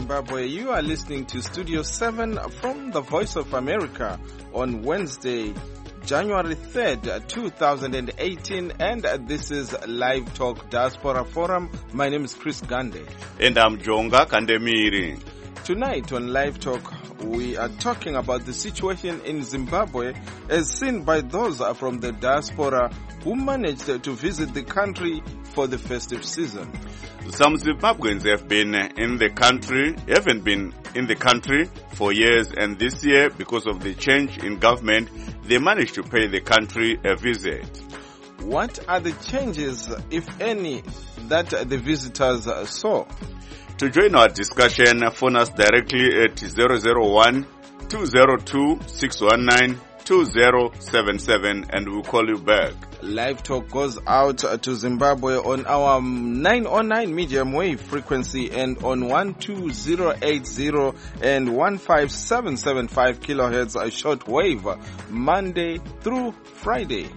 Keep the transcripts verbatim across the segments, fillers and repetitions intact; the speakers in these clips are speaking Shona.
Zimbabwe. You are listening to Studio seven from the Voice of America on Wednesday, January third, two thousand eighteen, and this is Live Talk Diaspora Forum. My name is Chris Gande. And I'm Jonga Kandemiri. Tonight on Live Talk, we are talking about the situation in Zimbabwe as seen by those from the diaspora who managed to visit the country for the festive season. Some Zimbabweans have been in the country, haven't been in the country for years, and this year, because of the change in government, they managed to pay the country a visit. What are the changes, if any, that the visitors saw? To join our discussion, phone us directly at zero zero one, two zero two, six one nine, two zero seven seven and we'll call you back. Live Talk goes out to Zimbabwe on our nine oh nine medium wave frequency and on one two zero eight zero and one five seven seven five kilohertz a short wave, Monday through Friday.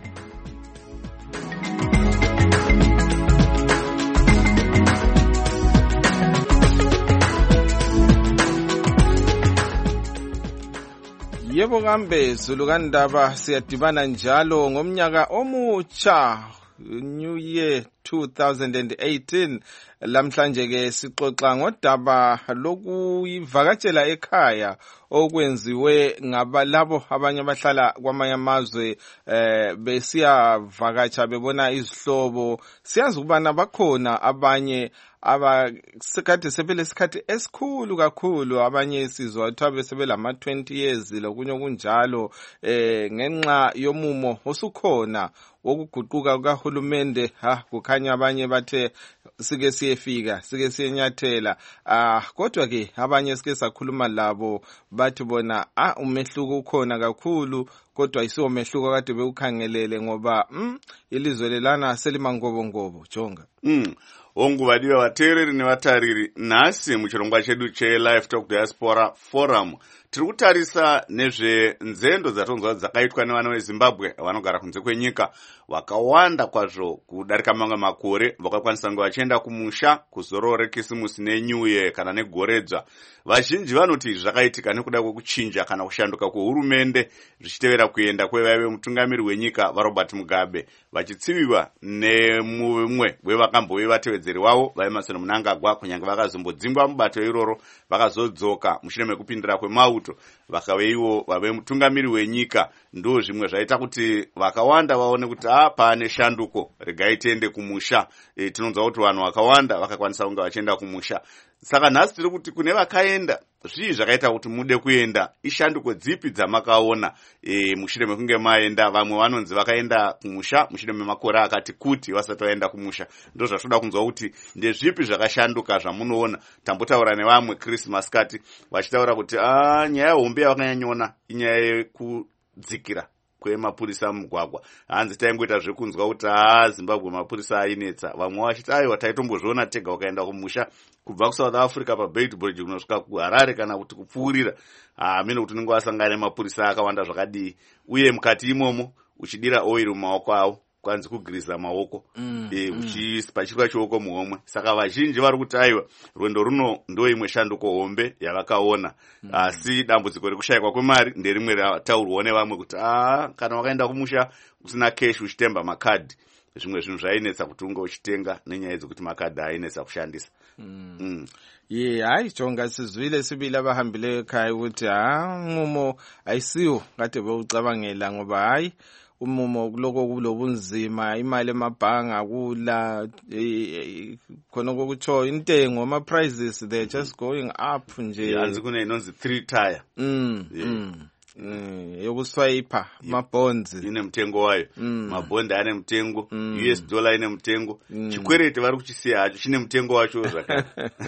Yebo kambe Zulukandaba siyadibana njalo ngomnyaka omutsha New Year two thousand eighteen. Lamhlanje ke sixoxa ngodaba lokuyivakatshela ekhaya okwenziwe ngabalabo abanye abahlala kwamanye amazwe eh besiyavakatsha bebona izihlobo. Siyazi ukubana bakhona abanye abasikade sebele isikhathi esikhulu kakhulu, abanye sizwa ukuthi besebelama twenty years lokunye kunjalo eh ngenxa yomumo osukhona wokuguquka kukaHulumende. Ha kukhanya abanye bathe sike siyefika sike siyenyathela, ah kodwa ke abanye sike sakhuluma labo bathi bona ah umehluko ukhona kakhulu, kodwa isiwo mehluko kade bewukhangelele ngoba mm ilizwe lelana selimangobo ngobo. Jonga mm onguvadiwa vateereri nevatariri, nhasi muchirongwa chedu che-Live Talk Diaspora Forum tiri kutarisa nezvenzendo dzatonzwa dzakaitwa nevana veZimbabwe vanogara kunze kwenyika vakawanda kwazvo kudarika mamwe makore, vakakwanisa kunge vachienda kumusha kuzororo rekisimusi neNew Year kana negoredzva. Vazhinji vanoti zvakaitika nekuda kwekuchinja kana kushanduka kwehurumende zvichitevera kuenda kwevaive mutungamiri wenyika vaRobert Mugabe, vachitsiviwa nemumwe wevakambove vatevedzeri wavo vaEmmerson Mnangagwa, kunyange vakazombodzingwa mubato iroro vakazodzoka mushure mekupindira kwemauto vakaveiwo vave mutungamiri wenyika. Ndo zvimwe zvaita kuti vakawanda vaone kuti ah pane shanduko, regai tiende kumusha. E, tinonzwa kuti vanhu vakawanda vakakwanisa kunge vachienda kumusha. Saka nhasi tiri kuti kune vakaenda, zvii zvakaita kuti mude kuenda, ishanduko dzipi dzamakaona e, mushure mekunge maenda. Vamwe vanonzi vakaenda kumusha mushure memakore akati kuti vasati vaenda kumusha. Ndo zvatoda kunzwa kuti ndezvipi zvakashanduka zvamunoona. Tambotaura nevamwe Christmas kati vachitaura kuti ah nyaya hombe yavakanyanyona inyaya yekudzikira kwemapurisa mugwagwa. Hanzi taingoita zvekunzwa kuti ah Zimbabwe mapurisa ainetsa. Vamwe vachiti aiwa taitombozviona tega ukaenda kumusha kubva kuSouth Africa paBeitbridge kunosvika kuHarare kana kuti kupfuurira. Ah mino kuti unenge wasangana nemapurisa akawanda zvakadii, uye mukati imomo uchidira oil mumaoko avo, kwanzi kugiriza maoko mm, e, uchipachirwa chioko muhomwe. Saka vazhinji vari kuti aiwa rwendo runo ndo imwe shanduko hombe yavakaona. mm. Asi dambudziko rekushayikwa kwemari nderimwe rataurwawo nevamwe kuti ah kana wakaenda kumusha usina cash uchitemba makadhi, zvimwe zvinhu zvainetsa kuti unge uchitenga nenyaya dzekuti makadhi ainetsa kushandisa. mm. mm. Ye hayi Jonga sizwile sibili abahambileyo ekhaya ukuthi ah umumo ayisiwo kade bewucabangela, ngoba hayi umumo kuloko kulobunzima, imali emabhanga kula khona kokutsho intengo ama prices they just going up nje. Yanzi kune inonzi three tire mm, yeah. mm. Mm, yokuswiper ma bonds ine mtengo wayo. mm. Mabond ane mtengo. mm. U S dollar ine mtengo. mm. Chikwerete vari kuchisiya hacho chine mtengo wacho zvakare.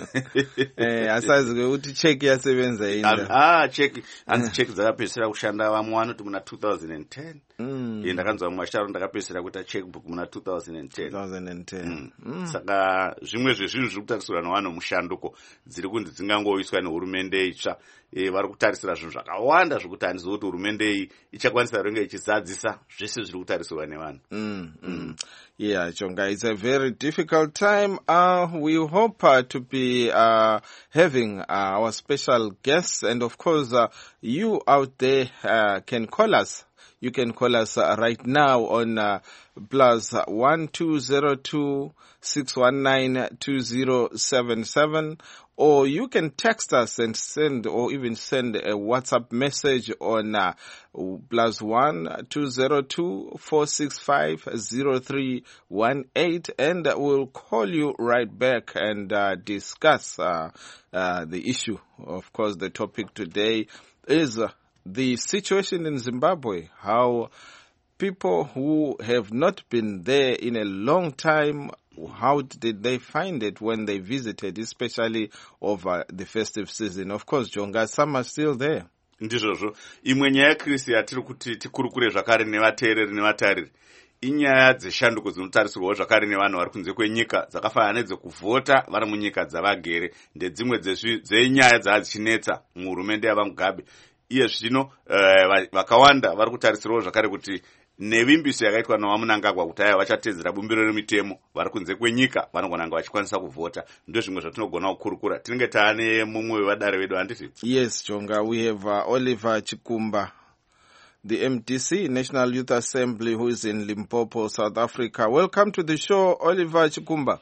Eh asazi kuti check yasebenza yini. Ah check anzi check dzakapesera kushanda vamwe vanoti muna two thousand ten. mm. Ye ndakanzwa mumasharo ndakapesera kuita checkbook muna two thousand ten. mm. mm. Saka zvimwe zvezvinhu zviri kutarisirwa nevanhu mushanduko dziri kunzi dzingangoiswa nehurumende itsva. E, vari kutarisira zvinhu zvakawanda zvekutarisa handizo kuti hurumende iyi ichakwanisa kurenga ichizadzisa zvese zviri kutarisirwa nevanhu. mm, mm. Yeah, Chonga, it's a very difficult time. Uh, we hope uh, to be uh, having uh, our special guests, and of course uh, you out there uh, can call us. You can call us uh, right now on uh, plus one two zero two six one nine two zero seven seven, or you can text us and send, or even send a WhatsApp message on uh, plus one two zero two four six five zero three one eight, and we'll call you right back and uh, discuss uh, uh, the issue. Of course, the topic today is uh, the situation in Zimbabwe, how people who have not been there in a long time, how did they find it when they visited, especially over the festive season? Of course, Jonga, some are still there. Ndizvozvo. Imwe nyaya Chris yatiri kuti tikurukure zvakare nevateereri nevatariri inyaya dzeshanduko dzinotarisirwawo zvakare nevanhu vari kunze kwenyika dzakafanana nedzekuvhota vari munyika dzavagere, ndedzimwe dzenyaya dzadzichinetsa muhurumende yavaMugabe. Iye zvino vakawanda vari kutarisirwawo zvakare kuti nevimbiso yakaitwa naVamunangagwa kuti aya vachatedzera bumbiro remitemo vari kunze kwenyika vanogona nga vachikwanisa kuvhota. Ndozvimwe zvatinogona kukurukura. Tinenge taane mumwe wevadare vedu, handiti? Yes, Jonga, we have uh, Oliver Chikumba, the M D C, National Youth Assembly, who is in Limpopo, South Africa. Welcome to the show, Oliver Chikumba.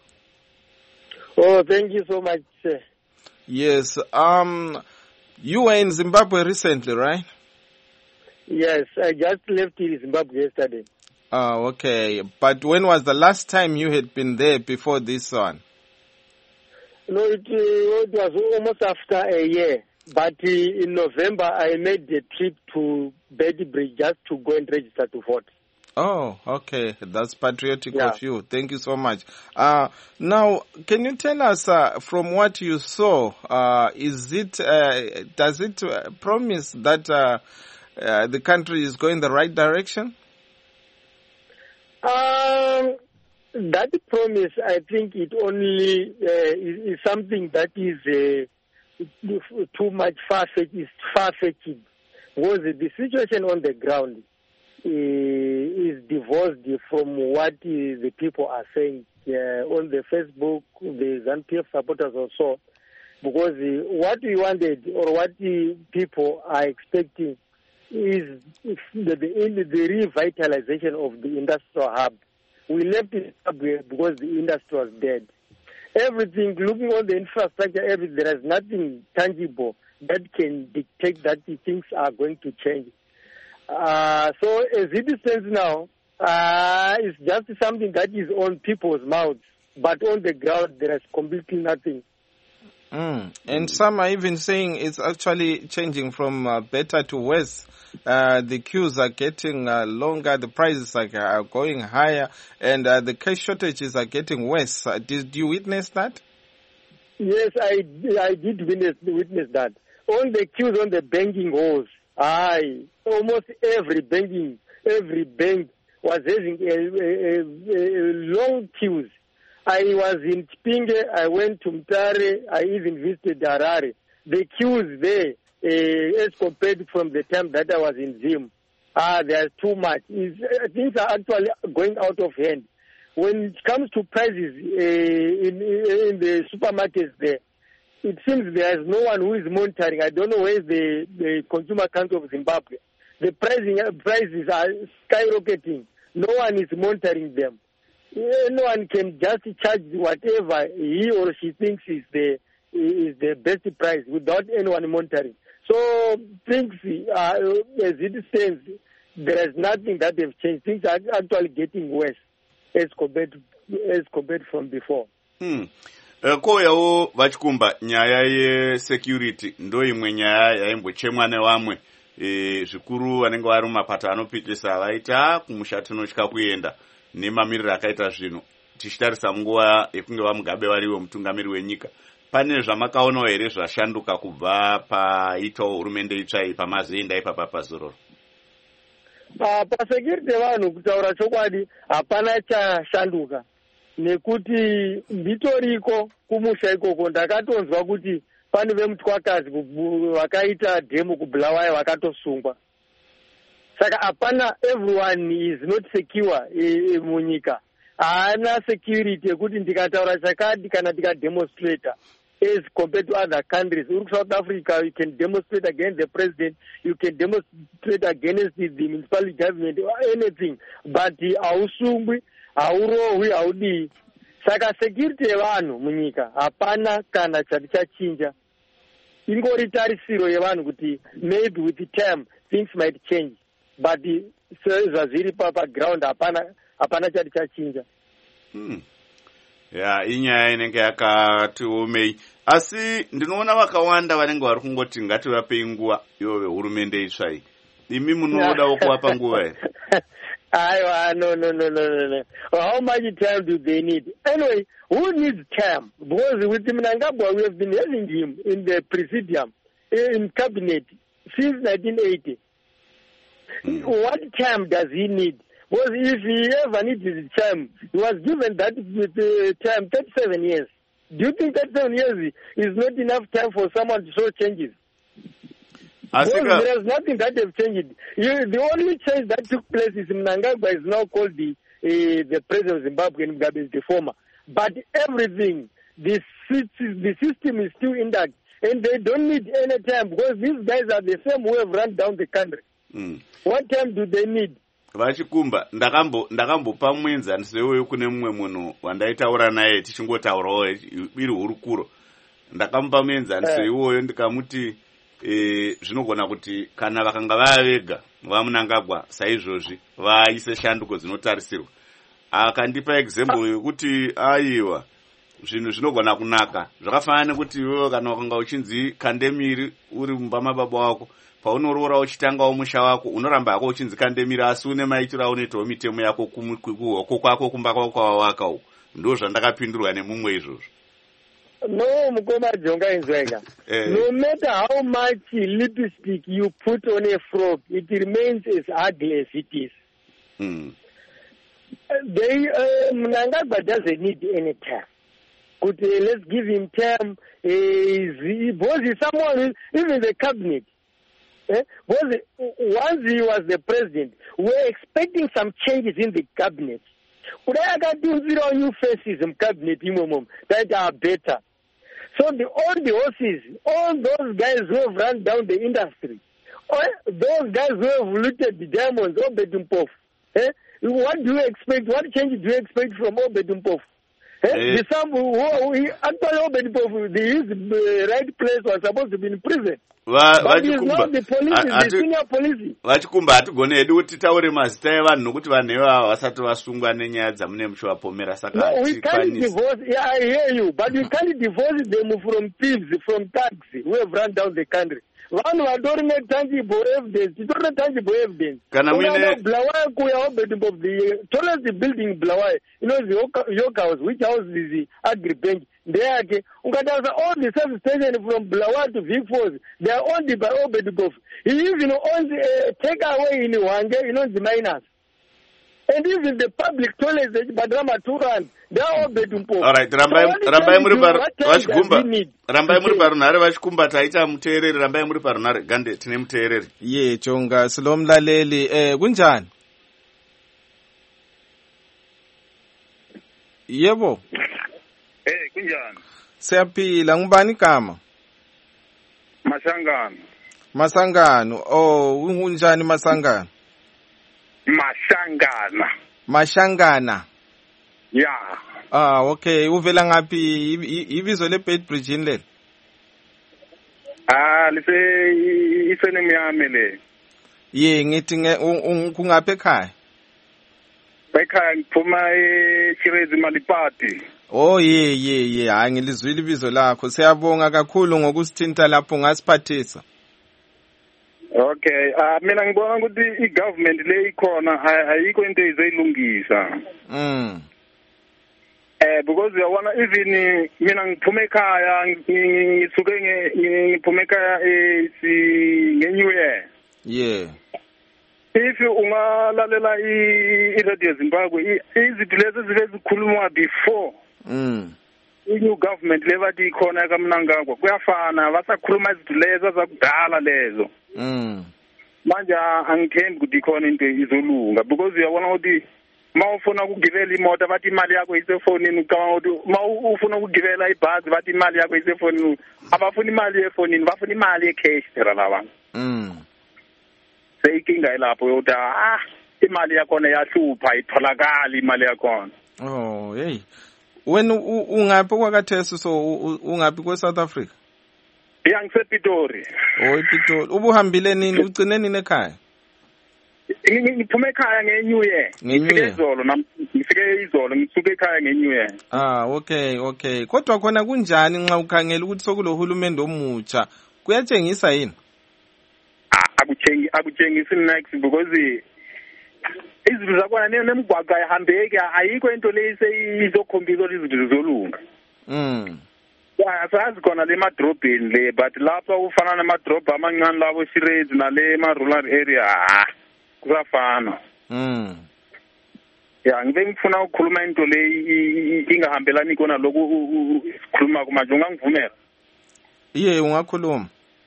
Oh, thank you so much, sir. Yes, um, you were in Zimbabwe recently, right? Yes, I just left Zimbabwe yesterday. Oh, okay. But when was the last time you had been there before this one? No, it, uh, it was almost after a year. But uh, in November, I made a trip to Beitbridge just to go and register to vote. Oh, okay. That's patriotic Yeah. of you. Thank you so much. Uh, now, can you tell us uh, from what you saw, uh, is it, uh, does it uh, promise that uh, uh, the country is going the right direction? Um, that promise, I think it only uh, is, is something that is uh, too much far-fetched, is far-fetched. Because the situation on the ground uh, is divorced from what uh, the people are saying uh, on the Facebook, the ZANU-P F supporters also. Because uh, what we wanted or what the people are expecting is the, the, the revitalization of the industrial hub. We left it because the industry was dead. Everything, looking on the infrastructure, everything, there is nothing tangible that can dictate that the things are going to change. Uh, so as it stands now, uh, it's just something that is on people's mouths, but on the ground there is completely nothing. Mm. And some are even saying it's actually changing from uh, better to worse. Uh, the queues are getting uh, longer, the prices are, are going higher, and uh, the cash shortages are getting worse. Uh, did you witness that? Yes, I, I did witness, witness that. On the queues on the banking halls, I, almost every banking, every bank was having a, a, a, a long queues. I was in Chipinge, I went to Mtare, I even visited Harare. The queues there, uh, as compared from the time that I was in Zim, ah, they are too much. It's, uh, things are actually going out of hand. When it comes to prices uh, in, in the supermarkets there, it seems there is no one who is monitoring. I don't know where is the, the consumer council of Zimbabwe. The pricing, prices are skyrocketing. No one is monitoring them. No one can just charge whatever he or she thinks is the is the best price without anyone monitoring. So things are, as it stands, there is nothing that they've changed. Things are actually getting worse as compared as compared from before. Hmm. Koyawo vachikumba nyaya yesecurity ndo imwe nyaya yaimbochemwa nevamwe zvikuru vanenge vari mumapato anopitisa vaita kumusha tinotya kuenda nemamiriro akaita zvino tichitarisa munguva yekunge vaMugabe variwo mutungamiri wenyika. Pane zvamakaonawo here zvashanduka kubva paitawo hurumende itsva iyi pamazoenda ipapa pazororo? Pasecurity vanhu kutaura chokwadi hapana chashanduka, nekuti nditoriko kumusha ikoko ndakatonzwa kuti pane vemutwakazi vakaita dhemu kuBulawayo vakatosungwa. Saka hapana, everyone is not secure e, munyika. Haana security yekuti ndikataura chakati kana ndikademonstrata as compared to other countries. Uri South Africa, you can demonstrate against the president, you can demonstrate against the, the municipal government or anything, but hausungwi, haurohwi, haudii. Saka security yevanhu munyika hapana kana chati chachinja. Ingori tarisiro yevanhu kuti maybe with the time things might change, but zvazviri paground hapana hapana chati chachinja. Hmm. Ya inyaya inenge yakati omei, asi ndinoona vakawanda vanenge vari kungoti ngativape nguva ivo hurumende itsva iyi. Imi munodawo kuvapa nguva here? Aiwa, no, no, no, no, no, no. How much time do they need? Anyway, who needs time? Because with Mnangagwa, we have been having him in the presidium, in cabinet, since nineteen eighty. Mm. What time does he need? Because if he ever needs his time, he was given that with the time, thirty-seven years. Do you think thirty-seven years is not enough time for someone to show changes? Well, there is nothing that has changed. You, the only change that took place is Mnangagwa is now called the uh, the president of Zimbabwe, and Mugabe is the former. But everything, the, the system is still intact, and they don't need any time because these guys are the same who have run down the country. Mm. What time do they need? Vachikumba, ndakambo ndakambopa muenzaniso kune mumwe munhu wandaitaura naye tichingotaurawo iri hurukuro. Ndakamupa muenzaniso iwoyo ndikamuti E, zvinogona kuti kana vakanga vaya vega vaMnangagwa saizvozvi vaise shanduko dzinotarisirwa. Akandipa example yokuti aiwa zvinhu zvinogona kunaka. Zvakafanana nekuti iwewe kana wakanga uchinzi kandemiri uri mumba mababa wako, paunoroora uchitangawo musha wako unoramba hako uchinzi kandemiri, asi une maitiro aunoitawo mitemo yako kuhoko kwako kumba kwako kwawaka uko. Ndo zvandakapindurwa nemumwe izvozvo. No, Mukoma Jonga Nzwega. No matter how much lipstick you put on a frog, it remains as ugly as it is. Mm. They, uh, Mnangagwa doesn't need any time. Could, uh, let's give him time. Uh, he, because he's someone, even the cabinet. Eh? Because once he was the president, we were expecting some changes in the cabinet. Could I got to zero new faces in cabinet that are better? So the, all the horses, all those guys who have run down the industry, all those guys who have looted the diamonds, Obedumpof, eh? What do you expect? What change do you expect from Obedumpof? Eh? Eh. The some who, who he, actually Obedumpof, his uh, right place was supposed to be in prison. Va, but he's not the police, the senior police. Vachikumba hatigone hedu kuti taure mazita evanhu nokuti vanhu ivava vasati vasungwa nenyaya dzamune muchivapomera saka no, we can't divorce. Yeah, I hear you, but we can't divorce them from thieves, from thugs who have run down the country. Vanhu vatorine tangible evidence, titorine tangible evidence. Kana mwine Bulawayo kuya Obedumpof of the tallest building Bulawayo, you know the York House, which house is the Agribank. There, Ukataza all the service stations from Bulawayo to Vic Falls, they are owned by Obedumpof. He even owns a takeaway in Wange, you know, the miners. And even the public toilets, the Badrama Turan, they are Obedumpof. All right, Rambai Rambai Muriparu, Vashkumba, Rambai Muriparu, Nare Vashkumba, Taita Mutere, Rambai Muriparu, Nare Gande, Tinem Tere. Ye, Chonga, Salom Laleli, eh, Gunjan. Yebo. Eh, kunjani? Siyaphila, ngubani kama? Masangano. Masangano. Oh, unjani Masangano? Masangana. Mashangana. Yeah. Ah, okay. Uvela ngaphi ibizo le Beitbridge leli? Ah, lise isene yami le. Ye, ngithi kungaphi ekhaya? Ekhaya ngiphuma eChirezi Malipati. Oh ye ye ye, hayi ngilizwile ibizo lakho. Siyabonga kakhulu ngokusithinta lapho ngasiphathisa. Okay, ah mina ngibona ukuthi igovernment le ikhona ayikho into ezayilungisa. Mm. Eh because uyabona even mina ngiphume ekhaya ngisuke ngiphume ekhaya esi ngeNew Year. Yeah. If ungalalela i Radio Zimbabwe izinto lezi zikhulumwa before. Mm. i-new government le bathi ikhona kaMnangagwa kuyafana basakhuluma izinto lezo zakudala lezo mm manje angithembi ukuthi ikhona into izolunga because uyabona ukuthi ma ufuna ukugibela imoto bathi imali yakho isefonini ucabanga ukuthi ma ufuna ukugibela ibhasi bathi imali yakho isefonini abafuna imali yefonini bafuna imali yecash phela laba mm seyinkinga ilapho yokuthi ah imali yakhona yahlupha itholakala imali yakhona. Oh hey wena ungaphi kwakatheso so ungaphi kwe South Africa? Yeah, ngisePitori. Oh ePitori ubuhambile nini ugcine nini ekhaya? Ngiphume ekhaya ngeNew Year. Ngifike izolo ngifike izolo ngisuke ekhaya ngeNew Year. Ah okay okay kodwa khona kunjani nxa ukhangela ukuthi sokulo hulumende omutsha kuyatshengisa yini? Akuthengi akutshengisi next because izinto zakwana nemigwaqo ayihambeki ayikho into leyise izokhombisa izinto zolunga. Mm. Yeah, asazi khona le madrobheni le but lapha ufana namadrobha amancane labo Shirezi nale ma rural area kusafana. Mm. Yeah, ngibe ngifuna ukukhuluma into le ingahambelani kona lokhu sikhuluma kumanje ungangivumela? Iye ungakhuluma.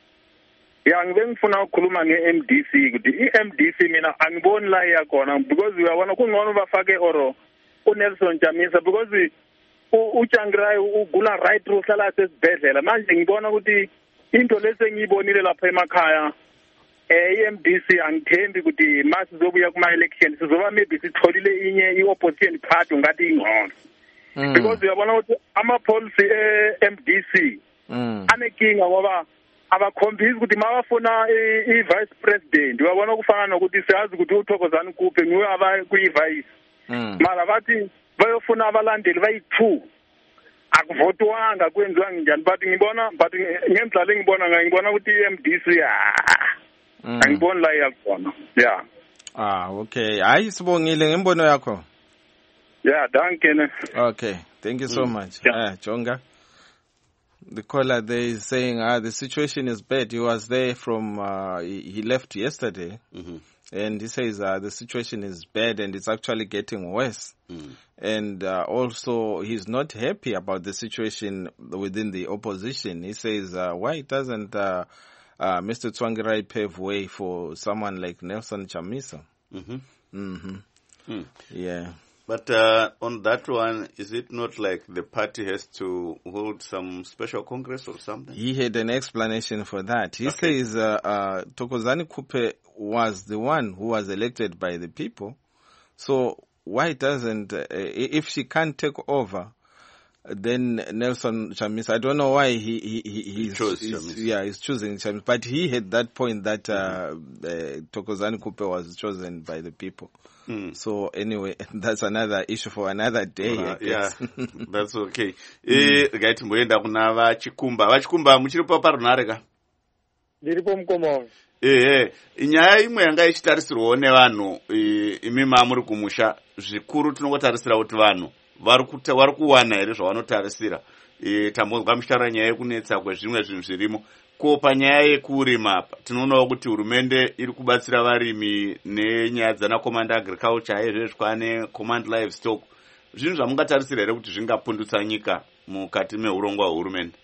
Yeah, ngibe ngifuna ukukhuluma nge-M D C ukuthi i-M D C mina angiboni la yakhona because uyabona kungcono bafake oro uNelson Chamisa because uChangrai ugula right through hlala sesibhedlela manje ngibona ukuthi into lesengiyibonile lapha emakhaya eh i-M D C angithembi ukuthi masizobuya kuma election sizoba maybe sitholile inye i-opposition party ngathi ingcono because uyabona ukuthi ama policy e-M D C anekinga ngoba abakhombisi ukuthi mabafuna i-vice president uyabona kufana nokuthi siyazi ukuthi uThokozani Kuphe nguye aba kuyi-vice mara bathi bayofuna abalandeli bayi-two akuvotwanga kwenziwa njani but ngibona but ngendlela engibona ngayo ngibona ukuthi i-M D C angiboni la yakhona yeah. Ah okay hayi sibongile ngembono yakho. Yeah, thank you. Okay, thank you so mm. much. Yeah. Ah, Jonga. The caller there is saying ah the situation is bad. He was there from uh, he, he left yesterday. Mm-hmm. And he says uh, the situation is bad and it's actually getting worse. Mm. And uh, also he's not happy about the situation within the opposition. He says uh, why doesn't uh, uh, Mister Tsvangirai pave way for someone like Nelson Chamisa? Mm-hmm. Mm-hmm. Mm. Yeah. But uh, on that one, is it not like the party has to hold some special congress or something? He had an explanation for that. He okay. says uh, uh, Thokozani Kuphe was the one who was elected by the people. So why doesn't, uh, if she can't take over, then Nelson Chamisa, I don't know why he, he, he, he's, he chose he's, yeah, he's choosing Chamisa. But he had that point that uh, mm-hmm. uh, Thokozani Kuphe was chosen by the people. Mm. So anyway, that's another issue for another day. Uh, I guess. Yeah, that's okay. Eh, gaiti mboenda kuna vachikumba. Vachikumba muchiripo parunare ka? Ndiripo mkomo. Eh, eh, nyaya imwe yanga ichitarisirwa nevanhu imi mamuri kumusha zvikuru tinongotarisira kuti vanhu vari kuta vari kuwana here zvavanotarisira. Eh, tambozwa mushara nyaya yekunetsa kwezvimwe zvinhu zvirimo. Ko panyaya yekurima tinoonawo kuti hurumende iri kubatsira varimi nenyaya dzana command agriculture yezvezvikwane command livestock. Zvinhu zvamungatarisira here kuti zvingapundutsa nyika mukati meurongwa hwehurumende?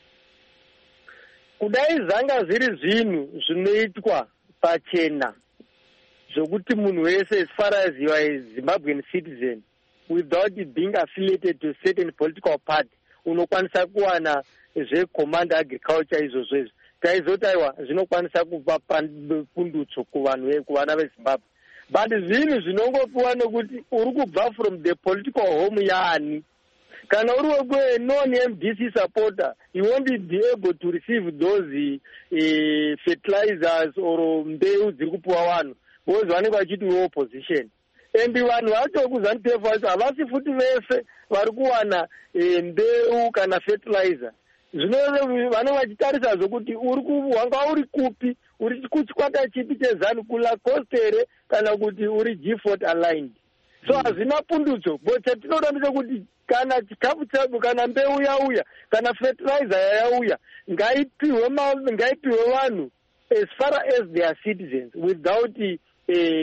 Kudai zvanga zviri zvinhu zvinoitwa pachena zvokuti munhu wese as far as you are a Zimbabwean citizen without being affiliated to a certain political party unokwanisa kuwana zvecommand agriculture izvozvo izvo taizotaiwa zvinokwanisa kupa pundutso kuvanhu kuvana veZimbabwe but zvinhu zvinongopiwa nekuti uri kubva from the political home yaani. Kana uri wekwe non-M D C supporter, you won't be able to receive those uh, fertilizers or mbeu dziri kupiwa vanhu because vanenge vachiti opposition. And vanhu vacho kuZANU-P F vacho havasi futi vese vari kuwana mbeu kana fertilizer. Zvino vanenge vachitarisa zvokuti uri wanga uri kupi, uri kuchikwata chipi cheZANU kuLacoste here kana kuti uri G forty aligned. So hazvina pundutso but chatinoda ndechekuti kana chikafu chako kana mbeu yauya kana fertilizer yauya ngaipiwe ngaipiwe vanhu as far as they are citizens without uh,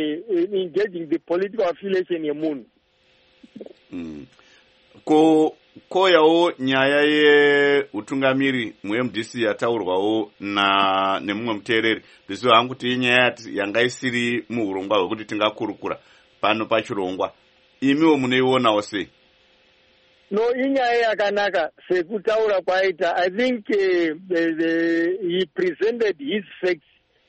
uh, engaging the political affiliation yemunhu. Mm. Ko koyawo nyaya yeutungamiri mu-M D C yataurwawo na nemumwe muteereri. Ndisiwo hangu kuti inyaya yanga isiri muurongwa hwekuti tingakurukura pano pachirongwa. Imiwo munoionawo sei? No, inyaya yakanaka sekutaura kwaita. I think uh, the, the, he presented his facts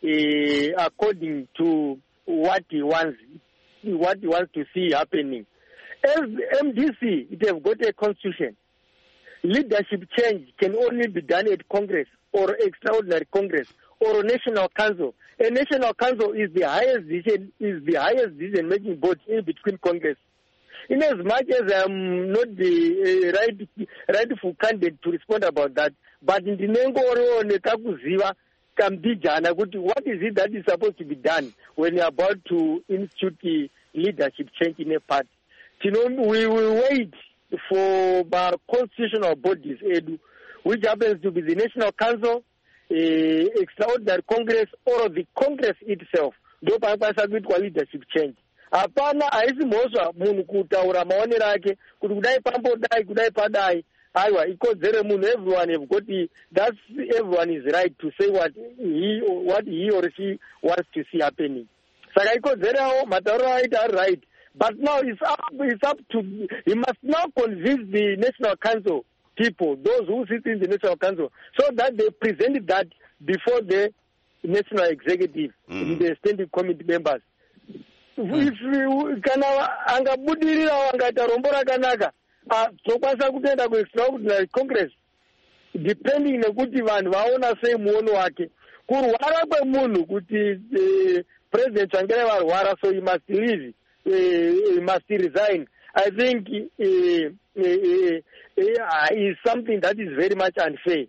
uh, according to what he wants, what he wants to see happening. As M D C, it has got a constitution. Leadership change can only be done at Congress or extraordinary Congress or a national council. A national council is the highest decision is the highest decision making body in between Congress. In as much as I'm not the uh, right rightful candidate to respond about that, but in the Nengo Nekakuziva Kambijana, what is it that is supposed to be done when you're about to institute the leadership change in a party? You know, we will wait for our constitutional bodies, which happens to be the National Council, uh, Extraordinary Congress, or the Congress itself. Do pasa kuitwa leadership change. Hapana aisi moswa munhu kutaura maonero ake kuti kudai pambodai kudai padai. Aiwa ikodzero munhu, everyone have got the, that's everyone is right to say what he what he or she wants to see happening. Saka ikodzero matauro aita are right. But now it's up, it's up to, he must now convince the National Council people, those who sit in the National Council, so that they present that before the National Executive, mm. the Standing Committee members. Mm. If kana angabudirira wangaita rombo rakanaka, tokwanisa kutoenda kuextraordinary Congress, depending nekuti vanhu vaona sei muono wake. Kurwara kwemunhu kuti president angere varwara, so he must leave. Uh, must resign. I think uh, uh, uh, uh, is something that is very much unfair.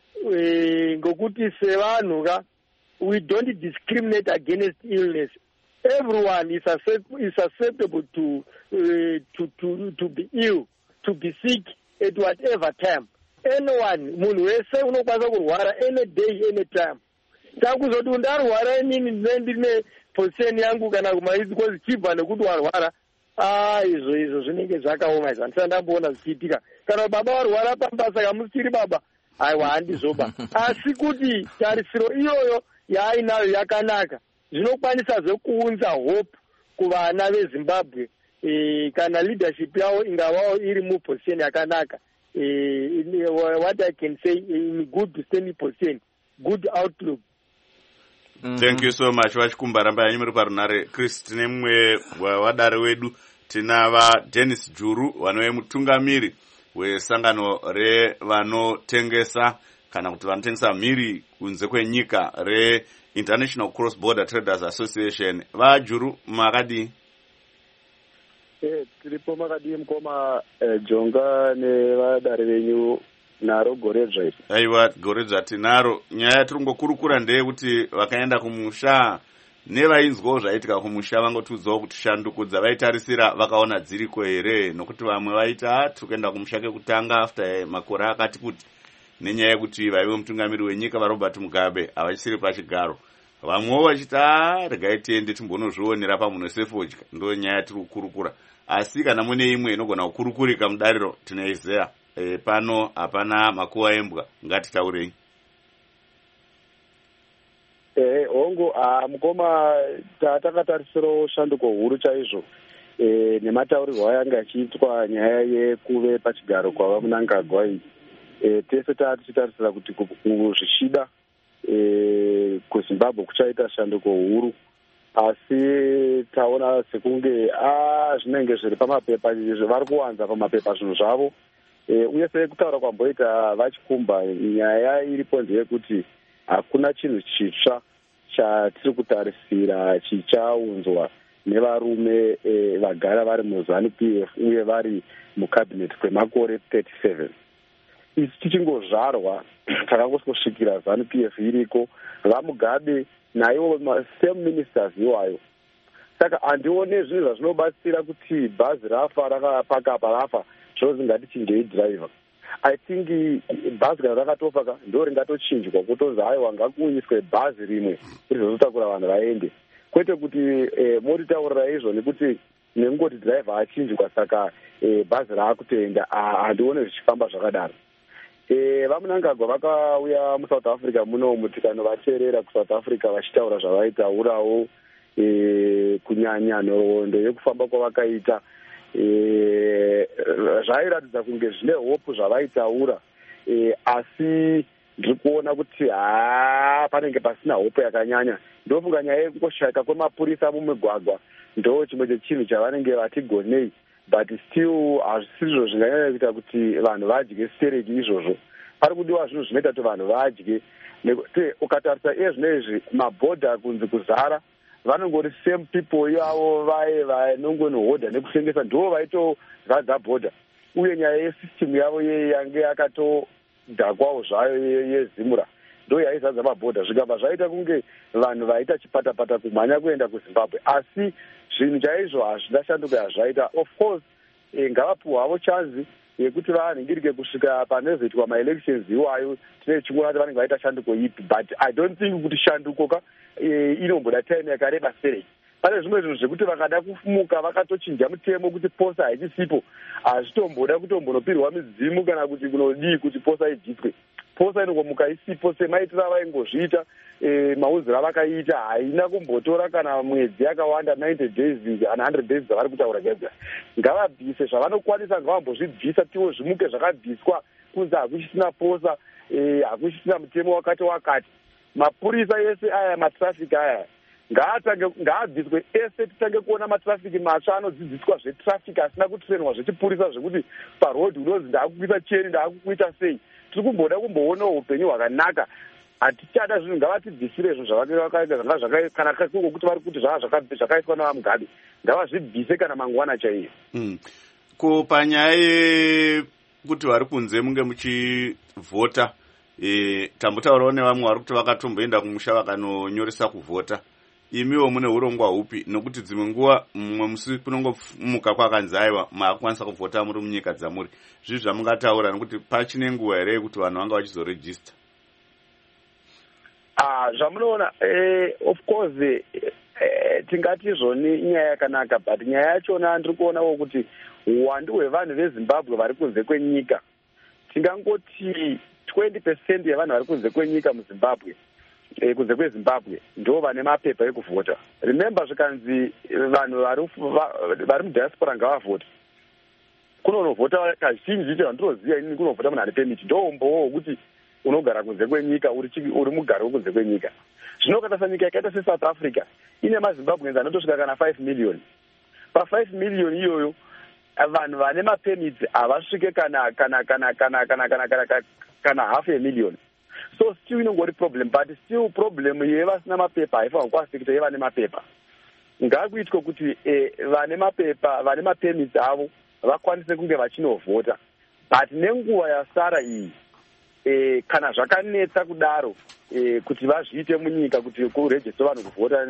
Uh, we don't discriminate against illness. Everyone is susceptible, is susceptible to, uh, to to to be ill, to be sick at whatever time. Anyone, munhu wese unokwanisa kurwara any day, any time. Takuzoti ndarwara inini ndine position yangu kana kumaizi kozi chibva nekuti warwara, ah izvo izvo zvinenge zvakaoma izvo handisati ndamboona zvichiitika. Kana baba warwara pambasa kamusiri baba, aiwa handizoba. Asi kuti tarisiro iyoyo yaainayo yakanaka, zvinokwanisazve kuunza hope kuvana veZimbabwe e, kana leadership yavo ingavawo iri muposition yakanaka. E, what I can say, in good standing position, good outlook. Mm-hmm. Thank you so much. Vachikumba ramba yanyu muri parunare. Chris, tine mumwe wadare wedu, tinava Dennis Juru vanove mutungamiri wesangano revanotengesa kana kuti vanotengesa mhiri kunze kwenyika re International Cross Border Traders Association. VaJuru makadi? Eh, tiripo makadi mukoma eh, Jonga nevadare venyu naro Goredzva. Aiwa, Goredzva tinaro. Nyaya tiringokurukura ndeyekuti vakaenda kumusha nevainzwawo zvaitika kumusha vangotudzawo kuti shandukudza vaitarisira vakaona dziriko here, nokuti vamwe vaita tikuenda kumusha kekutanga after makore akati kuti nenyaya yekuti vaive mutungamiri wenyika vaRobert Mugabe havachisiri pachigaro. Vamwewo vachita regai tiende timbonozvionera pamunhosefodya. Ndo nyaya tiri kukurukura. Asi kana mune imwe inogona kukurukurika mudariro tinaizeya. E, pano hapana makuva embwa, ngatitaurei. Eh, hongu ah, mukoma takatarisirawo shanduko huru chaizvo eh, nemataurirwo ayanga achiitwa nyaya yekuve pachigaro kwava Mnangagwa iyi. Eh, tese tichitarisira kuti zvichida eh, kuZimbabwe kuchaita shanduko huru, asi taona sekunge ah, zvinenge zviri pamapepa, vari kuwanza pamapepa zvinhu zvavo. Eh, uye sekutaura kwamboita vachikumba, nyaya iripo ndeyekuti hakuna chinhu chitsva chatiri kutarisira chichaunzwa nevarume eh, vagara vari muZANU P F uye vari mucabinet kwemakore thirty-seven. Isi tichingozvarwa takangosvika ZANU P F iriko, vaMugabe naivo same ministers iwayo. Saka handione zvinhu zvazvinobatsira kuti bhazi rafa rakapakapa rafa zvozi ngatichinjei driver. I think bhazi kana rakatofa ndo ringatochinjwa kutonzi haiwa ngakuiswe bhazi rimwe rizozotakura vanhu vaende, kwete kuti eh, motitaurira izvo nekuti nekungoti dhiraivha achinjwa saka e, bhazi raakutenda handione zvichifamba zvakadaro. E, vamunangagwa vakauya musouth africa munomu tikanovateerera kusouth africa vachitaura zvavaitaurawo e, kunyanya nhoroondo yekufamba kwavakaita e, zvairatidza kunge zvine hope zvavaitaura e, asi ndiri kuona kuti haa panenge pasina hope yakanyanya. Ndofunga nyaya yekungoshayika kwemapurisa mumigwagwa ndo chimwe chechinhu chavanenge vatigonei, but still hazvisizvo zvinganyanya kuita kuti vanhu vadye stereki izvozvo. Pari kudiwa zvinhu zvinoita kuti vanhu vadye, nekuti ukatarisa iye zvino izvi mabhodha kunzi kuzara, vanongori same people ivavo vaye vanongonihodha nekutengesa ndo vaitozadza bhodha, uye nyaya yesystem yavo yeye yange yakatodhakwawo zvayo yezimura ndo yaizadza mabhodha, zvikabva zvaita kunge vanhu vaita chipatapata kumhanya kuenda kuZimbabwe. Asi zvinhu chaizvo hazvina shanduka yazvaita. Of course e, ngavapiwa havo chanzi yekuti vanhingirike kusvika panozoitwa maelections iwayo, tine chingona kuti vanenge vaita shanduko ipi, but I don't think kuti shanduko ka e, inomboda time yakareba serei. Pane zvimwe zvinhu zvekuti vakada kufumuka vakatochinja mutemo kuti posa haichisisipo, hazvitomboda kutombonopirwa midzimu kana kuti kunodii kuti posa ibviswe. Posa inongomuka isipo semaitira vaingozviita e, mauziro avakaita haina kumbotora kana mwedzi yakawanda ninety days kana one hundred days dzavari kutaura gega. Ngavabvise zvavanokwanisa, ngavambozvibvisa tiwo zvimuke zvakabviswa kunzi hakuchisina posa e, hakuchisina mutemo wakati wakati. Mapurisa ese aya matrafiki aya ngaabviswe ese, titange kuona matrafiki matsva anodzidziswa zvetrafiki asina kutrenwa zvechipurisa zvekuti parodhi unozi ndaakukuita cheni ndaakukuita sei. Tiri kumboda kumboonawo upenyu hwakanaka. Hatichada zvinhu, ngavatibvisire izvo zvavakaita zvanga zvakaita, kana kungokuti vari kuti zvava zvakaitwa navamugabe ngavazvibvise kana mangwana chaiyo. Mm. Kupanyaya yekuti vari kunze munge muchivhota, e, tambotaurawo nevamwe vari kuti vakatomboenda kumusha vakanonyoresa kuvhota. Imiwo mune urongwa hupi? Nokuti dzimwe nguva mumwe musi kunongomuka kwakanzi aiwa maakwanisa kuvhota muri munyika dzamuri. Zvizvi zvamungataura nokuti pachine nguva here yekuti vanhu vanga vachizorejista? Ah, zvamunoona eh, of course eh, eh, tingati zvoni inyaya yakanaka, but nyaya yachona ndiri kuonawo kuti uwandu hwevanhu veZimbabwe vari kunze kwenyika, tingangoti twenty percent yevanhu vari kunze kwenyika muZimbabwe, eh, kunze kweZimbabwe ndo vane mapepa ekuvhota. Remember zvikanzi vanhu vari mudiaspora ngavavhota, kunonovhota kazhinji chandinoziva inini kunovhota munhu ane pemiti, ndombowo wekuti unogara kunze kwenyika uri uri mugari wekunze kwenyika. Zvino ukatarisa nyika yakaita seSouth Africa ine maZimbabweans anotosvika kana five million. Pa five million iyoyo vanhu vane mapemiti havasvike kana kana kana kana kana kana kana kana half a million. So still inongori problem, but still problem yevasina mapepa haifanirwi kuasekita yevane mapepa. Ngakuitwe kuti eh, vane mapepa vane mapemiti avo vakwanise kunge vachinovhota, but nenguva yasara iyi E, kana zvakanetsa kudaro e, kuti vazviite munyika kuti kurejistwa vanhu kuvhota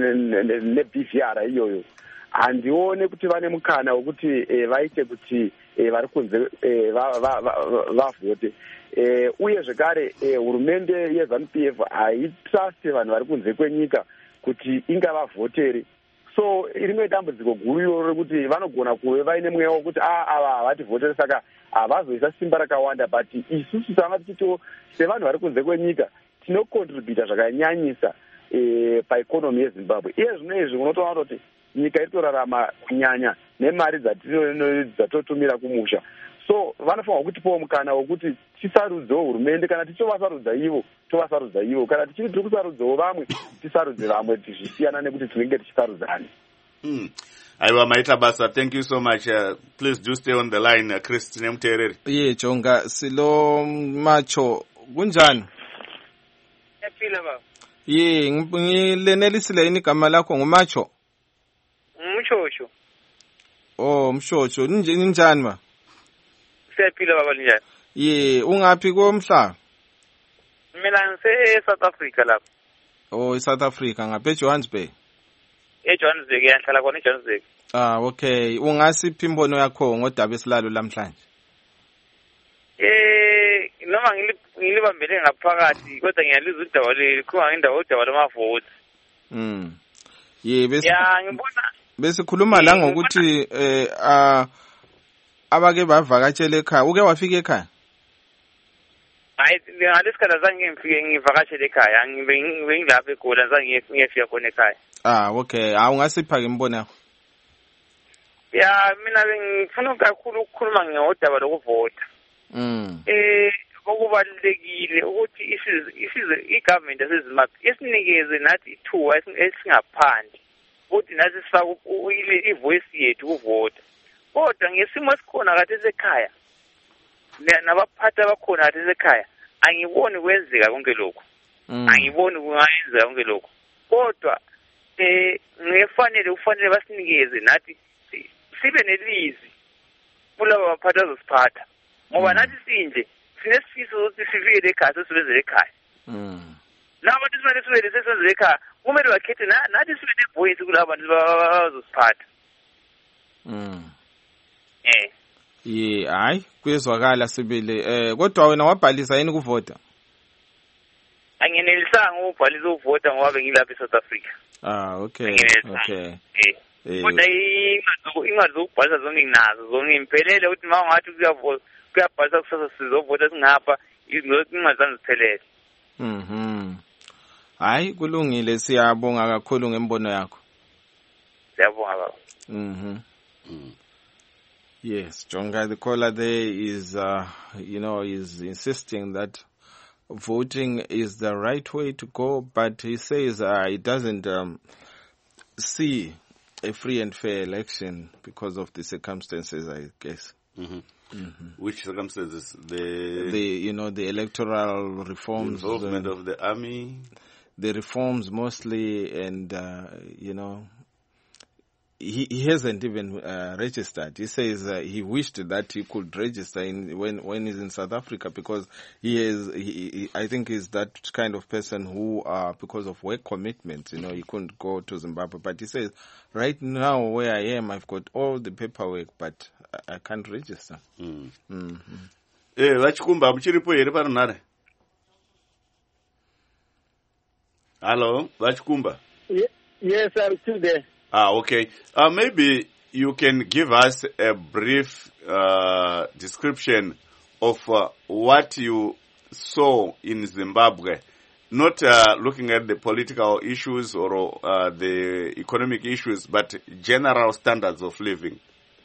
ne-B V R iyoyo, handione kuti vane mukana wekuti e, vaite kuti e, vari kunze e, vavhote. E, uye zvekare hurumende e, yeZANU-P F haitruste vanhu vari kunze kwenyika kuti ingavavhotere. So rimwe dambudziko guru iroro rekuti vanogona kuve vaine mweya wekuti ava havativhotere saka havazoisa simba rakawanda, but isusu tanga tichito sevanhu vari kunze kwenyika tinokontributa zvakanyanyisa e, paikonomi yeZimbabwe. Iye zvino izvi unotoona kuti nyika iri torarama kunyanya nemari dzatotumira kumusha. So vanofanirwa kutipawo mukana wekuti tisarudzewo hurumende, kana tichovasarudza ivo tovasarudza ivo, kana tichiti tiri kusarudzawo vamwe tisarudze vamwe, tichisiyana nekuti tinenge tichisarudzani. Mm. Aiwa maita basa, thank you so much. Uh, please do stay on the line, uh, Chris Nemtereri. Ye Jonga silo macho kunjani? Yaphila baba. Ye ngilenelisile ini igama lakho ngumacho? Mshosho. Oh, Mshosho. Ninjani ma? Siyaphila baba njani? Ye, ungaphi komhla? Mina ngise South Africa lapha. Oh, South Africa ngaphe Johannesburg. eJohannesburg, yahlala khona eJohannesburg. Ah, okay. Ungasiphi imbono yakho ngodaba esilalo lamhlanje? Eh, noma ngilibambele ngaphakathi kodwa ngiyalizwa udaba leli kuba ngindawo udaba lwamavoti. Mm. Ye bese ya ngibona besikhuluma la ngokuthi eh abake bavakatshela ekhaya. Uke wafika ekhaya? Hayi ngalesikhathi azange ngifike ngivakatshele ekhaya. Ngibe ngilapha eGoli azange ngiyefika khona ekhaya. Ah okay. Ah ungasipha ke imbono yakho? Ya mina bengifuna kakhulu ukukhuluma ngodaba lokuvota. Mm. Eh okubalekile ukuthi isizwe isizwe igovernment yaseZimbabwe isinikeze nathi ithuba esingaphandle ukuthi nathi sifake ivoice yethu ukuvota. Kodwa ngesimo esikhona kade esekhaya nabaphathi abakhona kade esekhaya angiboni kwenzeka konke lokho. Angiboni kungayenzeka konke lokho. Kodwa eh ngefanele ufanele basinikeze nathi sibe nelizwi kulabo baphathi azosiphatha. Ngoba nathi sinje sinesifiso ukuthi sivile ekhaya sesibenzele ekhaya. Mm. Labo bantu simele sivele sesibenzele ekhaya kumele bakhethe nathi sibe nevoice kulabo bantu bazosiphatha. Mm. Eh. Ye hayi kuyezwakala sibili eh kodwa wena wabhalisa yini ukuvota? Angenelisanga ukubhalisa ukuvota ngoba bengilapha eSouth Africa. Ah okay. Okay. Eh. Kodwa ingazokubhalisa zonke nginazo zonke imphelele ukuthi mawungathi kuyavota kuyabhalisa kusasa sizovota singapha ingazange ziphelele. Mhm. Hayi kulungile siyabonga kakhulu ngembono yakho. Siyabonga baba. Mhm. Yes, Jonga, the caller there is, uh, you know, is insisting that voting is the right way to go, but he says uh, he doesn't um, see a free and fair election because of the circumstances, I guess. Mm-hmm. Mm-hmm. Which circumstances? The, the you know, the electoral reforms. The involvement uh, of the army? The reforms mostly, and, uh, you know, He, he hasn't even uh, registered. He says uh, he wished that he could register in, when when he's in South Africa because he is. He, he, I think he's that kind of person who, uh, because of work commitments, you know, he couldn't go to Zimbabwe. But he says, right now where I am, I've got all the paperwork, but I, I can't register. Mm. Mm-hmm. Eh, vachikumba muchiripo here parinare. Hello, vachikumba. Ye- yes, I'm still there. Ah, okay. Uh, maybe you can give us a brief uh, description of uh, what you saw in Zimbabwe, not uh, looking at the political issues or uh, the economic issues, but general standards of living.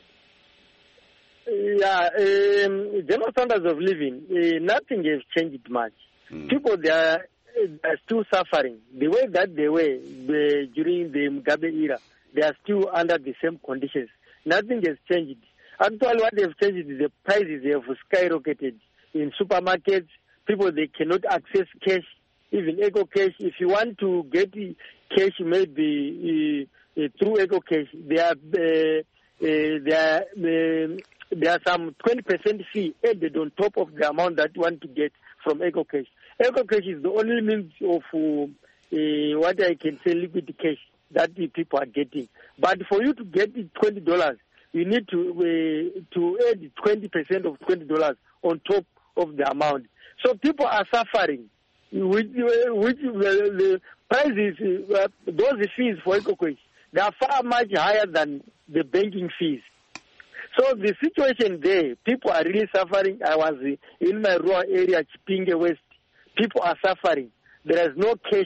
Yeah, um, general standards of living, uh, nothing has changed much. Mm. People, they are, they are still suffering. The way that they were the, during the Mugabe era, they are still under the same conditions. Nothing has changed. Actually, what they have changed is the prices have skyrocketed. In supermarkets, people, they cannot access cash, even Eco Cash. If you want to get cash, maybe uh, uh, through Eco Cash, there are, uh, uh, there, are, uh, there are some twenty percent fee added on top of the amount that you want to get from Eco Cash. Eco Cash is the only means of uh, uh, what I can say liquid cash that the people are getting. But for you to get twenty dollars, you need to uh, to add twenty percent of twenty dollars on top of the amount. So people are suffering. Which, which uh, the prices, uh, those fees for EcoCash, they are far much higher than the banking fees. So the situation there, people are really suffering. I was in my rural area, Chipinge West. People are suffering. There is no cash.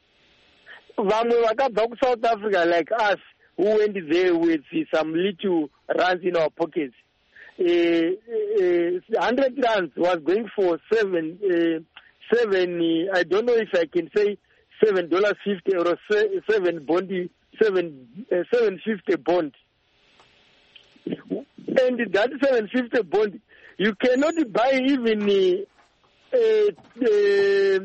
South Africa like us, who went there with some little rands in our pockets. Uh, uh, one hundred rands was going for seven, uh, seven. Uh, I don't know if I can say seven dollars fifty or seven bondi, seven, uh, seven fifty bond. And that seven fifty bond, you cannot buy even uh, uh,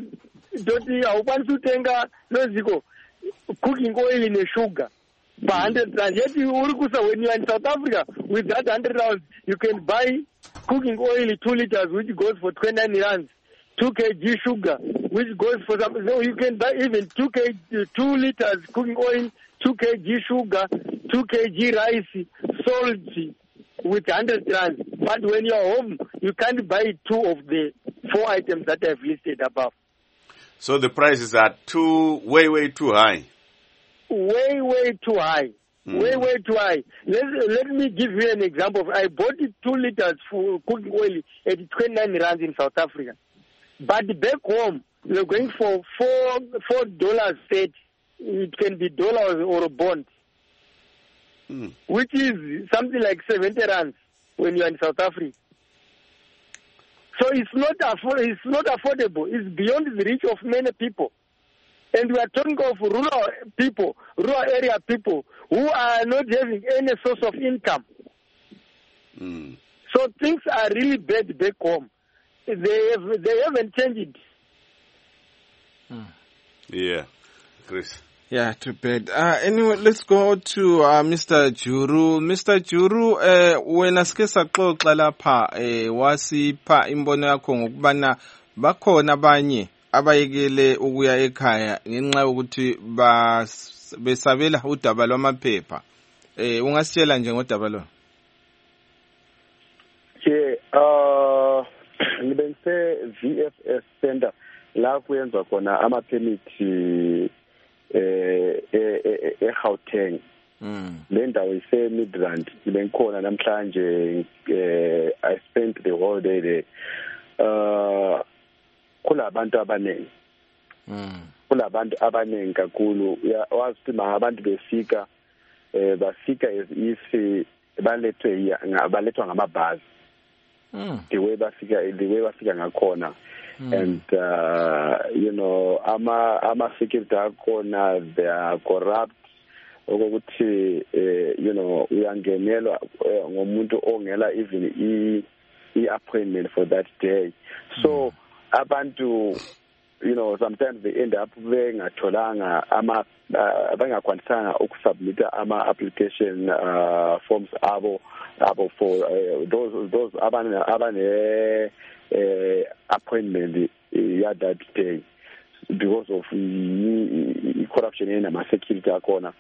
uh, cooking oil in a sugar. For one hundred rand. Yet you, when you are in South Africa, with that one hundred rand, you can buy cooking oil two liters, which goes for twenty-nine rands. two kilograms sugar, which goes for some. So you can buy even two kilograms, two liters cooking oil, two kilograms sugar, two kilograms rice, salt, with one hundred rand. But when you are home, you can't buy two of the four items that I've listed above. So the prices are too, way, way too high. Way, way too high. Mm. Wait, wait, why? Let, let me give you an example. I bought two liters for cooking oil at twenty-nine rands in South Africa. But back home, we're going for four four dollars thirty. It can be dollars or a bond, mm. which is something like seventy rands when you're in South Africa. So it's not afford- it's not affordable. It's beyond the reach of many people. And we are talking of rural people, rural area people who are not having any source of income. Mm. So things are really bad back home. They have, they haven't changed. Mm. Yeah, Chris. Yeah, too bad. Uh, anyway, let's go to uh, Mister Juru. Mister Juru, eh wena sike saxoxa lapha eh wasipha imbono yakho ngokubana bakhona abanye abayekele ukuya ekhaya ngenxa yokuthi besabela udaba lwamaphepha. Eh ungasitshela nje ngodaba lo? Je uh ngibengise V F S Center la kuyenza khona ama permit eh eGauteng. Mm. Le ndawo ise Midrand bengikhona namhlanje. eh I spent the whole day there. Uh kulabantu abaningi. Mm. Kulabantu abaningi kakhulu. Wazi ma abantu befika eh bafika as if balethwe balethwa ngamabhasi. Mm. The way bafika the way bafika ngakhona. Mm. And uh, you know ama ama security akhona, they are corrupt ukuthi uh, you know uyangenelwa uh, ngomuntu ongela even i i appointment for that day. So mm. abantu, you know, sometimes they end up bengatholanga ama uh, bengakwanisanga ukusubmita ama application uh, forms abo abo for uh, those those abane abane uh, appointment uh, that day because of uh, corruption in ama security akona.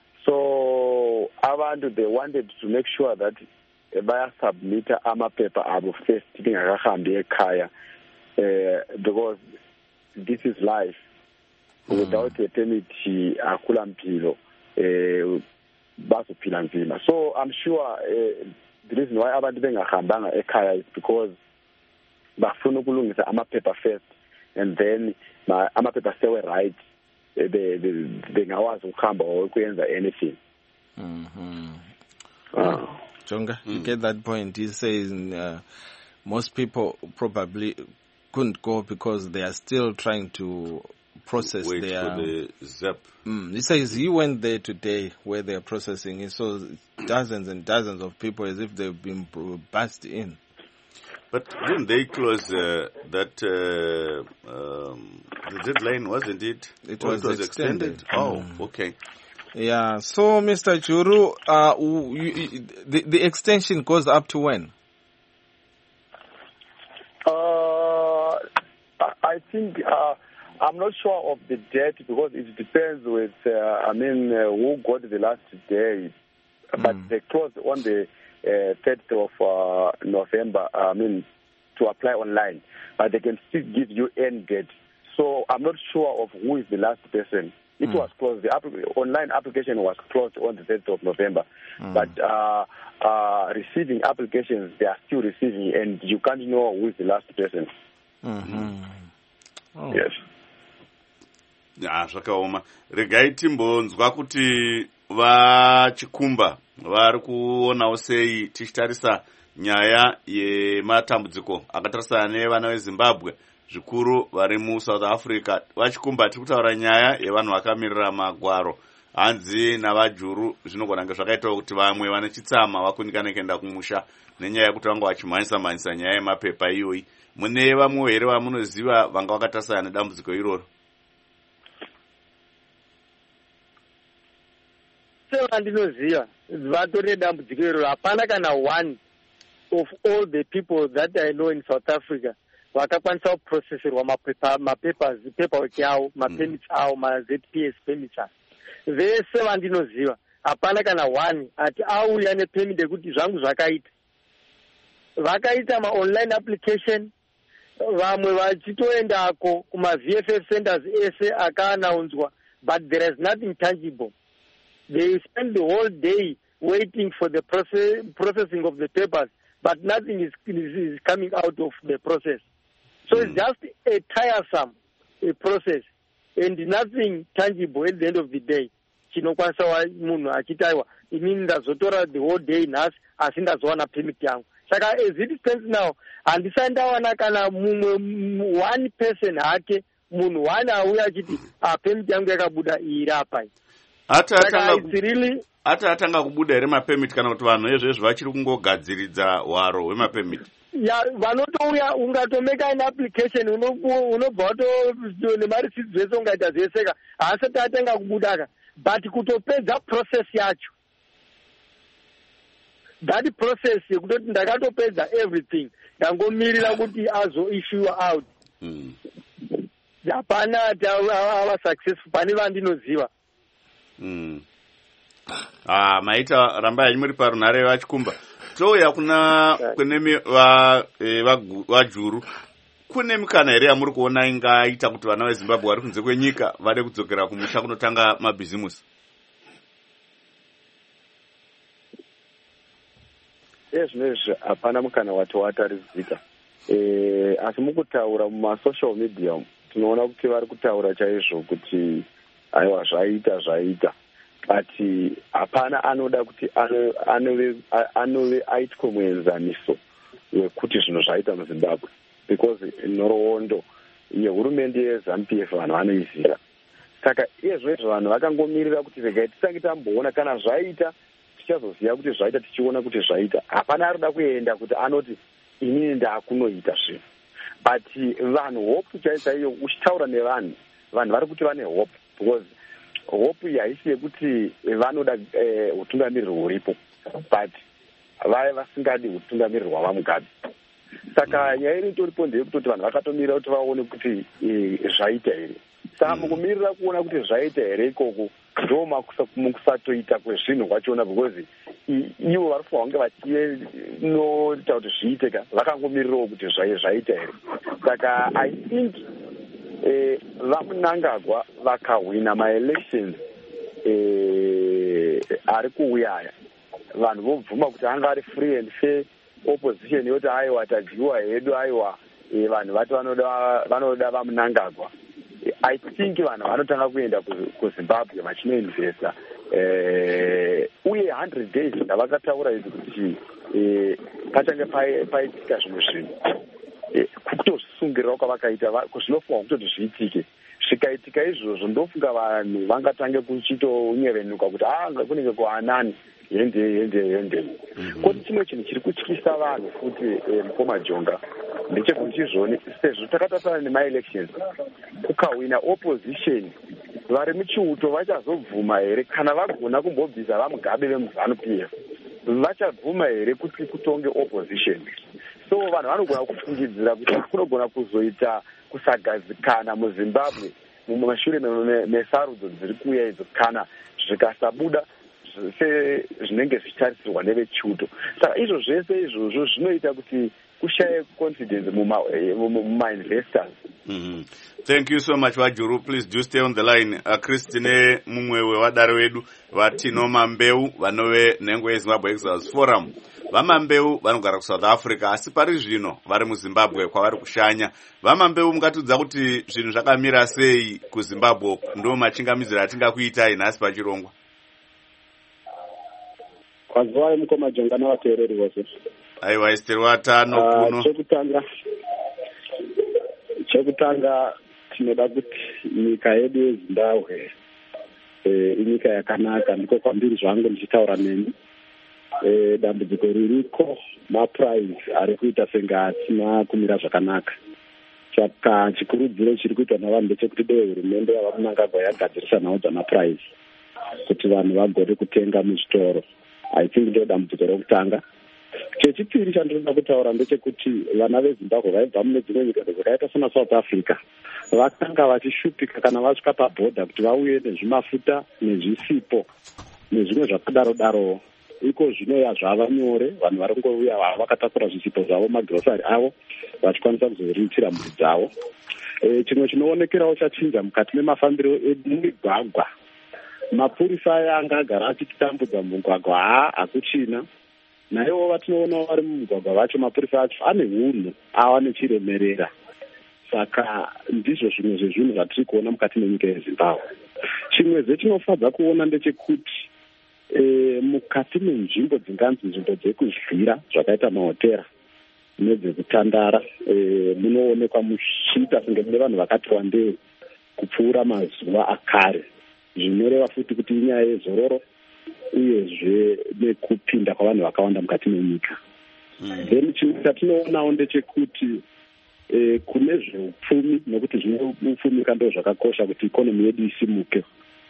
So abantu, they wanted to make sure that baya submit amaphepha abo first bengakahambi ekhaya uh, because this is life. Mm. Without a permit akula mpilo eh bazophila nzima. So I'm sure uh, the reason why abantu bengahambanga ekhaya is because bafuna ukulungisa amaphepha first, and then amaphepha sewe right they bengawazi ukuhamba or ukuyenza anything. Mhm. Uh, Jonga, mm. you get that point. He says uh, most people probably couldn't go because they are still trying to process Wait their for the zap. Mm, he says he went there today where they are processing it, so dozens and dozens of people as if they've been bussed in. But didn't they close uh, that uh, um, the deadline, wasn't it? It was, was extended. extended. Oh, mm. okay. Yeah. So, Mister Juru, uh, you, you, the the extension goes up to when? Uh, I think uh, I'm not sure of the date because it depends with uh, I mean uh, who got the last day, mm. but they closed on the uh, third of uh, November. I mean to apply online, but they can still give you end date. So I'm not sure of who is the last person. It mm. was closed. The app- online application was closed on the third of November. Mm. But uh, uh, receiving applications, they are still receiving, and you can't know who is the last person. Mm-hmm. Oh. Yes. Ya zvakaoma. Regai timbonzwa kuti vachikumba vari kuonawo sei tichitarisa nyaya yematambudziko akatarisana nevana veZimbabwe zvikuru vari muSouth Africa. Vachikumba tiri kutaura nyaya yevanhu vakamirira magwaro. Hanzi navaJuru zvinogona kunge zvakaitawo kuti vamwe vane chitsama vakunikana kuenda kumusha nenyaya yekuti vanga vachimhanyisa mhanyisa nyaya yemapepa iyoyi. Mune vamwe here vamunoziva vanga vakatarisana nedambudziko iroro? Sevandinoziva vatori nedambudziko iroro. Hapana kana one of all the people that I know in South Africa vakakwanisa kuprocesserwa mapepa mapepa paperwork yavo, mapermits avo, maZ P S permits. Vese vandinoziva hapana kana one ati auya nepermit yekuti zvangu zvakaita. Vakaita ma-online application, vamwe vachitoendako kuma V F S centers ese akaanaunzwa, but there is nothing tangible. They spend the whole day waiting for the process, processing of the papers, but nothing is, is, is coming out of the process. So mm. it's just a tiresome a process and nothing tangible at the end of the day. Chinokwanisa munhu achitaiwa inini ndazotora the whole day nhasi asi ndazowana permit yangu. Saka as it stands now handisati ndawana kana mumwe one person hake munhu one auya achiti ah permit yangu yakabuda iri apa. Hata atanga hata atanga kubuda ere mapemit kana kuti vanhu ezvezvo vachiri kungogadziridza hwaro hwemapemit. Ya vanotouya ungatomeka an application unobva wato nemarisids zvese ungaita zveseka haasati atanga kubudaka but kutopedza process yacho that process yekutoti ndakatopedza everything ndangomirira kuti azoissue out hapana ava successful pane vandinoziva. Mm. Ah, maita ramba yanyu muri parunhare vachikumba. Touya kuna kunemi va vajuru. Kune mikana here yamuri kuona ingaita kuti vana veZimbabwe vari kunze kwenyika vade kudzokera kumusha kunotanga mabhizimusi? Ezvinezvi hapana mukana wato wataridzika. Eh, asi mukutaura mumasocial media tinoona kuti vari kutaura chaizvo kuti aiwa zvaita zvaita but hapana anoda kuti anove anove aitwa muenzaniso wekuti zvinhu zvaita muZimbabwe because nhoroondo yehurumende yeZANU-P F vanhu vanoiziva. Saka izvezvo vanhu vakangomirira kuti regai tisange tamboona kana zvaita tichazoziva kuti zvaita tichiona kuti zvaita. Hapana arikuda kuenda kuti anoti inini ndaakunoita zvinhu but vanhu hope chaichaiyo uchitaura nevanhu vanhu vari kuti vane hope because hope haisi yekuti vanoda utungamiriri huripo but vaya vasingadi utungamiriri hwava Mugabe. Saka nyaya iri itoripo ndeyekutoti vanhu vakatomirira kuti vaone kuti zvaita here. Saka mukumirira kuona kuti zvaita here ikoko ndo mukusatoita kwezvinhu kwachona because ivo vari kufa vange vachinoita kuti zviiteka vakangomirirawo kuti zvaita here. Saka I think vaMnangagwa vakahwina maelections ari kuuyaya vanhu vobvuma kuti anga ari free and fair. Opposition yoti aiwa tadyiwa hedu aiwa vanhu vati vanoda vaMnangagwa. I think vanhu vanotanga kuenda kuZimbabwe vachinoinvesta uye one hundred days ndavakataura izvi kuti pachange paitika zvimwe zvinhu kutozvisungirira kwavakaita zvinofunga kutoti zviitike. Zvikaitika izvozvo ndofunga vanhu vangatange kuchitonyevenuka kuti ah kunenge kuanani hende hende hende. Koti chimwe chinhu chiri kutyisa vanhu futi Mukoma Jonga ndechekuti chizvoni sezvo takatarisana nemaelections kukahwina opposition vari muchiuto vachazobvuma here kana vagona kumbobvisa vaMugabe vemuZANU-P F vachabvuma here kuti kutonge opposition. So vanhu vanogona kufungidzira kuti kunogona kuzoita kusagadzikana muZimbabwe mumashure mesarudzo dziri kuuya idzo kana zvikasabuda zvinenge zvichitarisirwa nevechiuto. Saka izvo zvese izvozvo zvinoita kuti kushaye confidence muma-investors. Mm-hmm. Thank you so much Wajuru. Please do stay on the line. Uh, Christine mumwe wevadare vedu vati Nomambeu vanove nhengo yeZimbabwe Exiles Forum. VaMambeu vanogara kuSouth Africa asi pari zvino vari muZimbabwe kwavari kushanya. VaMambeu mungatiudza kuti zvinhu zvakamira sei kuZimbabwe ndo machingamiziro atingakuitai nhasi pachirongwa? Kwaziwai Mukoma Jonga navateereri vose. Aiwa Esteri watano kuno. Chekutanga chekutanga tinoda kuti nyika yedu yeZimbabwe inyika yakanaka ndiko kwambiri zvangu ndichitaura neni. Dambudziko ririko mapuraizi ari kuita senge hatina kumira zvakanaka. Saka chikurudziro chiri kuitwa navanhu ndechekuti dei hurumende yavaMnangagwa yagadzirisa nhau dzamapuraizi kuti vanhu vagone kutenga muzvitoro. I think ndo dambudziko rokutanga. Chechipiri chandinoda kutaura ndechekuti vana veZimbabwe vaibva mune dzimwe nyika dzakaita sena South Africa vakanga vachishupika kana vasvika pabhodha kuti vauye nezvimafuta nezvisipo nezvimwe zvakadaro daro. Iko zvino zvava nyore vanhu vari kungouya vakatakura zvisipo zvavo magirosari avo vachikwanisa kuzoriritira mhuri dzavo. Chimwe chinoonekerawo chachinja mukati memafambiro emigwagwa mapurisa aya anga agara achititambudza mumugwagwa haa hakuchina. Naivo vatinoona vari mumugwagwa vacho mapurisa acho ane hunhu ava nechiremerera. Saka ndizvo zvimwe zvezvinhu zvatiri kuona mukati menyika yeZimbabwe. Chimwe zvetinofadza kuona ndechekuti e, mukati menzvimbo dzinganzi nzvimbo dzekuzvira zvakaita mahotera nedzekutandara e, munoonekwa muchiita senge mune vanhu vakati wandei kupfuura mazuva akare. Zvinoreva futi kuti inyaya yezororo uyezve nekupinda kwavanhu vakawanda mukati menyika. Mm. Then chimwe chatinoonawo ndechekuti e, kune zveupfumi, nokuti zvine upfumi kando zvakakosha kuti ikonomi yedu isimuke.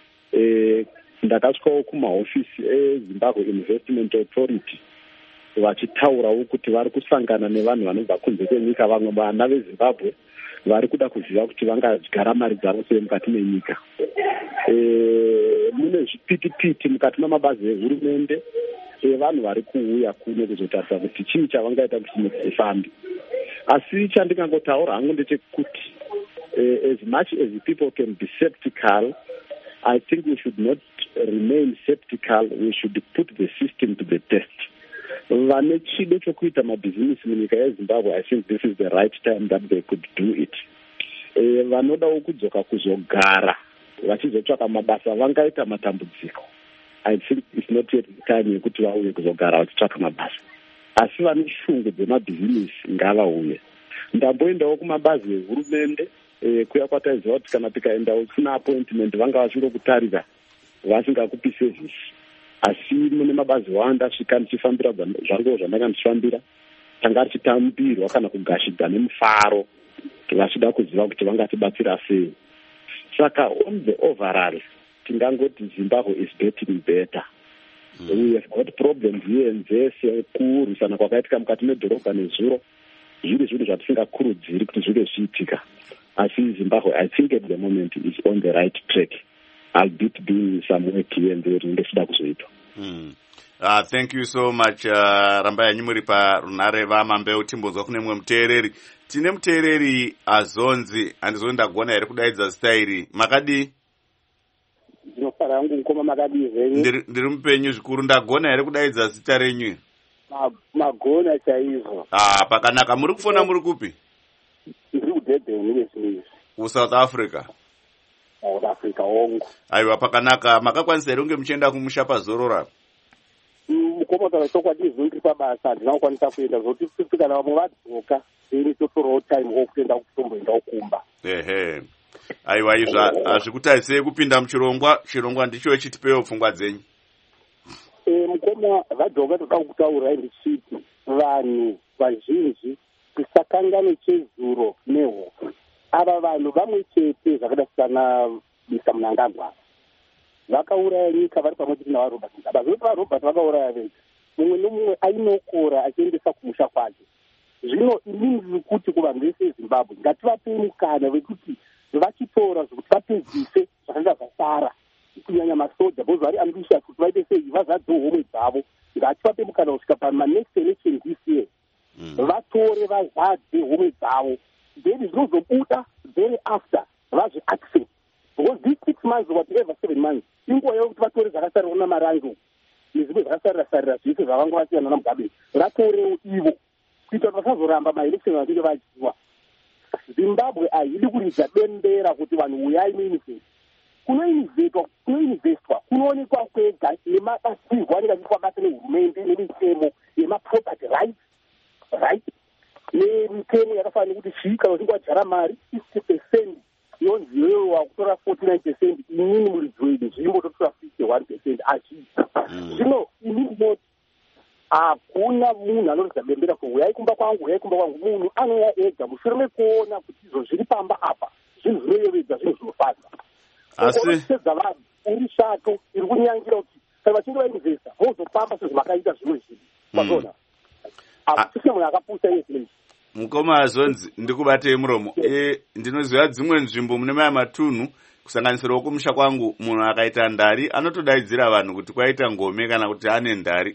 E, ndakasvikawo kumahofisi eZimbabwe Investment Authority vachitaurawo kuti vari kusangana nevanhu vanobva kunze kwenyika, vamwe vana veZimbabwe vari kuda kuziva kuti vangadyara mari dzavo sei mukati menyika. E, mune zvipitipiti mukati memabazi ehurumende evanhu vari kuuya kuno kuzotarisa kuti chii chavangaita kuti nyika ifambe. Asi chandingangotaura hangu ndechekuti uh, as much as people can be skeptical, I think we should not remain skeptical. We should put the system to the test. Vane chido chokuita mabhizinisi munyika yeZimbabwe, I think this is the right time that they could do it. E, vanodawo kudzoka kuzogara vachizotsvaka mabasa vangaita matambudziko. I think it's not yet the time yekuti vauye kuzogara vachitsvaka mabasa. Asi vane shungu dzemabhizinisi ngavauye. Ndamboendawo kumabazi ehurumende e, kuya kwataiziva kuti kana tikaendawo kuna appointment vanga vachingokutarira vasingakupi service. Asi mune mabazi wanda svika ndichifambira zvangu zvandanga ndichifambira tanga tichitambirwa kana kugashidza nemufaro vachida kuziva kuti vangatibatsira sei. Saka on the overall tingangoti Zimbabwe is getting better. Mm. We have got problems here and there sekurwisana kwakaitika mukati medhorobha nezuro zviri zvinhu zvatisingakurudziri kuti zvive zviitika. Asi Zimbabwe, I think at the moment is on the right track. Albeit doing some work here and there ndechida kuzoita. Mm. Uh, thank you so much. Uh, Ramba yanyu muri parunare vamambeu timbonzwa kune mumwe muteereri. Tine muteereri azonzi andizoni ndagona here kudaidza zita iri. Makadi? Ndinofara yangu mukoma makadi zvenyu. Ndiri, ndiri mupenyu zvikuru. Ndagona here kudaidza zita renyu? Ma, magona chaizvo. Ah, pakanaka. Muri kufona muri kupi? Ndiri kuDurban nevesimizi. South Africa. South Africa ongo. Aiwa, pakanaka. Makakwanisa here kunge muchienda kumusha pazorora? Mukoma taura chokwadi izvo ndiri pabasa handinakwanisa kuenda zvokuti futi kana vamwe vadzoka ini totorawo time wokuenda kutomboendawo kumba. Ehe. Aiwa, izva hazvikutarisei kupinda muchirongwa. Chirongwa ndicho chitipewo pfungwa dzenyu. E, mukoma vadzoka toda kutaura ndichiti vanhu vazhinji tisakangane chezuro nehofu. Ava vanhu vamwe chete zvakada sana Mr Mnangagwa vakauraya nyika vari pamwe chete navarobert Mugabe. Zvoti varobert vakauraya vega, mumwe nomumwe ainokora achiendesa kumusha kwake. Zvino inini ndiri kuti kuvanhu vese veZimbabwe ngativapei mukana wekuti vachitora zvokuti vapedzise zvakanga zvasara, kunyanya masoja bcause vari ambitious kuti vaite sei vazadzewo homwe dzavo. Ngativape mukana kusvika pamanext election this year vatore vazadze homwe dzavo, then zvinozobuda very after vazviaccept, because these six months or whatever seven months inguva yekuti vatore zvakasarira namarango nezvimwe zvakasarira sarira zvese zvavanga vasiyana naMugabe vatorewo ivo kuita kuti vasazoramba maelection vanenge vachiwa. Zimbabwe haidi kuridza bembera kuti vanhu uyai muinvest. Kunoinvestwa kunoinvestwa kunoonekwa kwega nemabasirwo anenge achiitwa basa nehurumende nemitemo yemaproperty rights right nemitemo yakafanira kuti chii kana uchinge wajara mari fifty percent yonzi iwewe wakutora forty nine percent inini muridzi wedu zvimbo totora fifty one percent achiita. Zvino inini ndinoti hakuna munhu anoridza bembera kuti uyai kumba kwangu uyai kumba kwangu. Munhu anouya ega mushure mekuona kuti izvo zviri pamba apa zvinhu zvinoyevedza, zvinhu zvinofadza. Asi sedza vanhu uri shato iri kunyangira kuti kana vachinge vainvesta vozopamba sezvavakaita zvimwe zvinhu kwazona hakusise munhu akapusa izvi. Mukoma Azonzi ndikubatei muromo. E, ndinoziva dzimwe nzvimbo mune maya matunhu kusanganisirawo kumusha kwangu munhu akaita ndari anotodaidzira vanhu kuti kwaita ngome kana kuti ane ndari.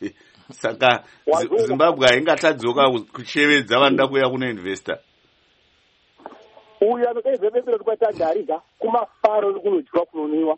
Saka Zimbabwe haingatadzoka kuchevedza vanoda kuuya kunoinvesta. Uyu anokaizvebembera kuti kwaita ndari ga kumafaro nekunodyiwa kunoniwa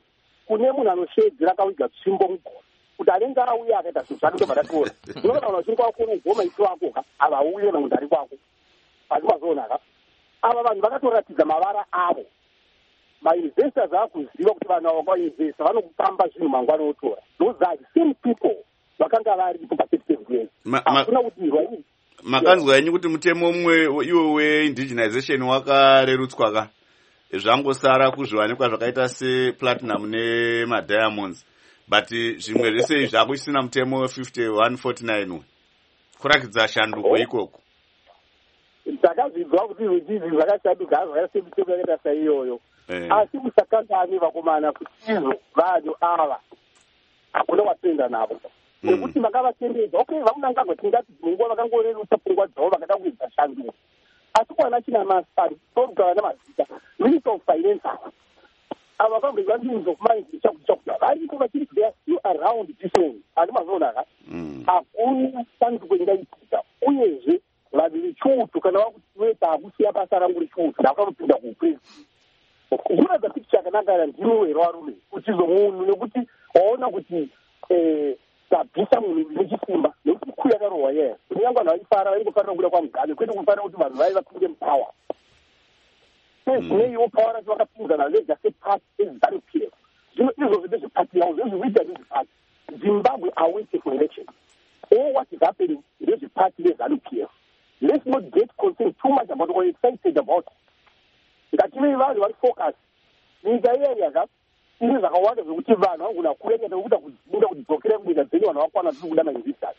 kune munhu anoshedzera akawiga tsvimbo mugoma kuti anenge auya akaita zvinhu zvake ndobvatatora unoona vanhu vachiri kwako unogoma isi wako ka havauye na munhu ari kwako asi mazoonaka ava vanhu vakatoratidza mavara avo mainvestors akuziva kuti vanhu ava vakainvesta vanokupamba zvinhu mangwana otora those are the same people vakanga varipo pa-thirty-seven years hakuna kudirwa ini makanzwa yenyu kuti mutemo umwe iwo weindigenization wakarerutswa ka zvangosara kuzviwanikwa zvakaita seplatinum nemadiamonds but zvimwe zvese izvi hakuchisina mutemo we-fifty-one forty-nine kurakidza shanduko ikoko takazvidzwa kuti izvi zvakashanduka zvakaita semitemo yakaita saiyoyo asi musakangani vakomana kuti izvo vanhu ava hakuna watenda navo nekuti makavatendedza okay vamunangagwa tingati pfungwa vakangorerutsa pfungwa dzavo vakada kuedza shanduko asi kwana china masari torukava namazita minister of finance ava ava vakangozva means of mind chakuchakuta varipo vachiri they are still around this one asi mazoonaka hakuna shanduko ingaitika uyezve vanhu vechiutu kana vakuti weta hakusiya basa rangu rechiutu ndakanopinda kuupresi unoedza pikicha yakanaka ndimwe varume utizo munhu nekuti waona kuti tabvisa munhu nechisimba nekuti kuu yakarohwa yeye kunyange vanhu vaifara vaingofanira kuda kwamugabe kwete kufanira kuti vanhu vai vapinde mupawa sezvineiwo pawa racho vakapinzana vega sepati ezanu p f zvino izvozvo ndezvepati yavo zvezvikuita ndezvepati zimbabwe awaiting for election all what is happening ndezvepati nezanu p f let's not get concerned too much about what we're excited about ngativei vanhu vari focus nyika iyeyi yaka ine zvakawanda zvekuti vanhu vangona kureketa nekuda kuda kudzokera kunyika dzenyu vanhu vakwana tiri kuda mainvestors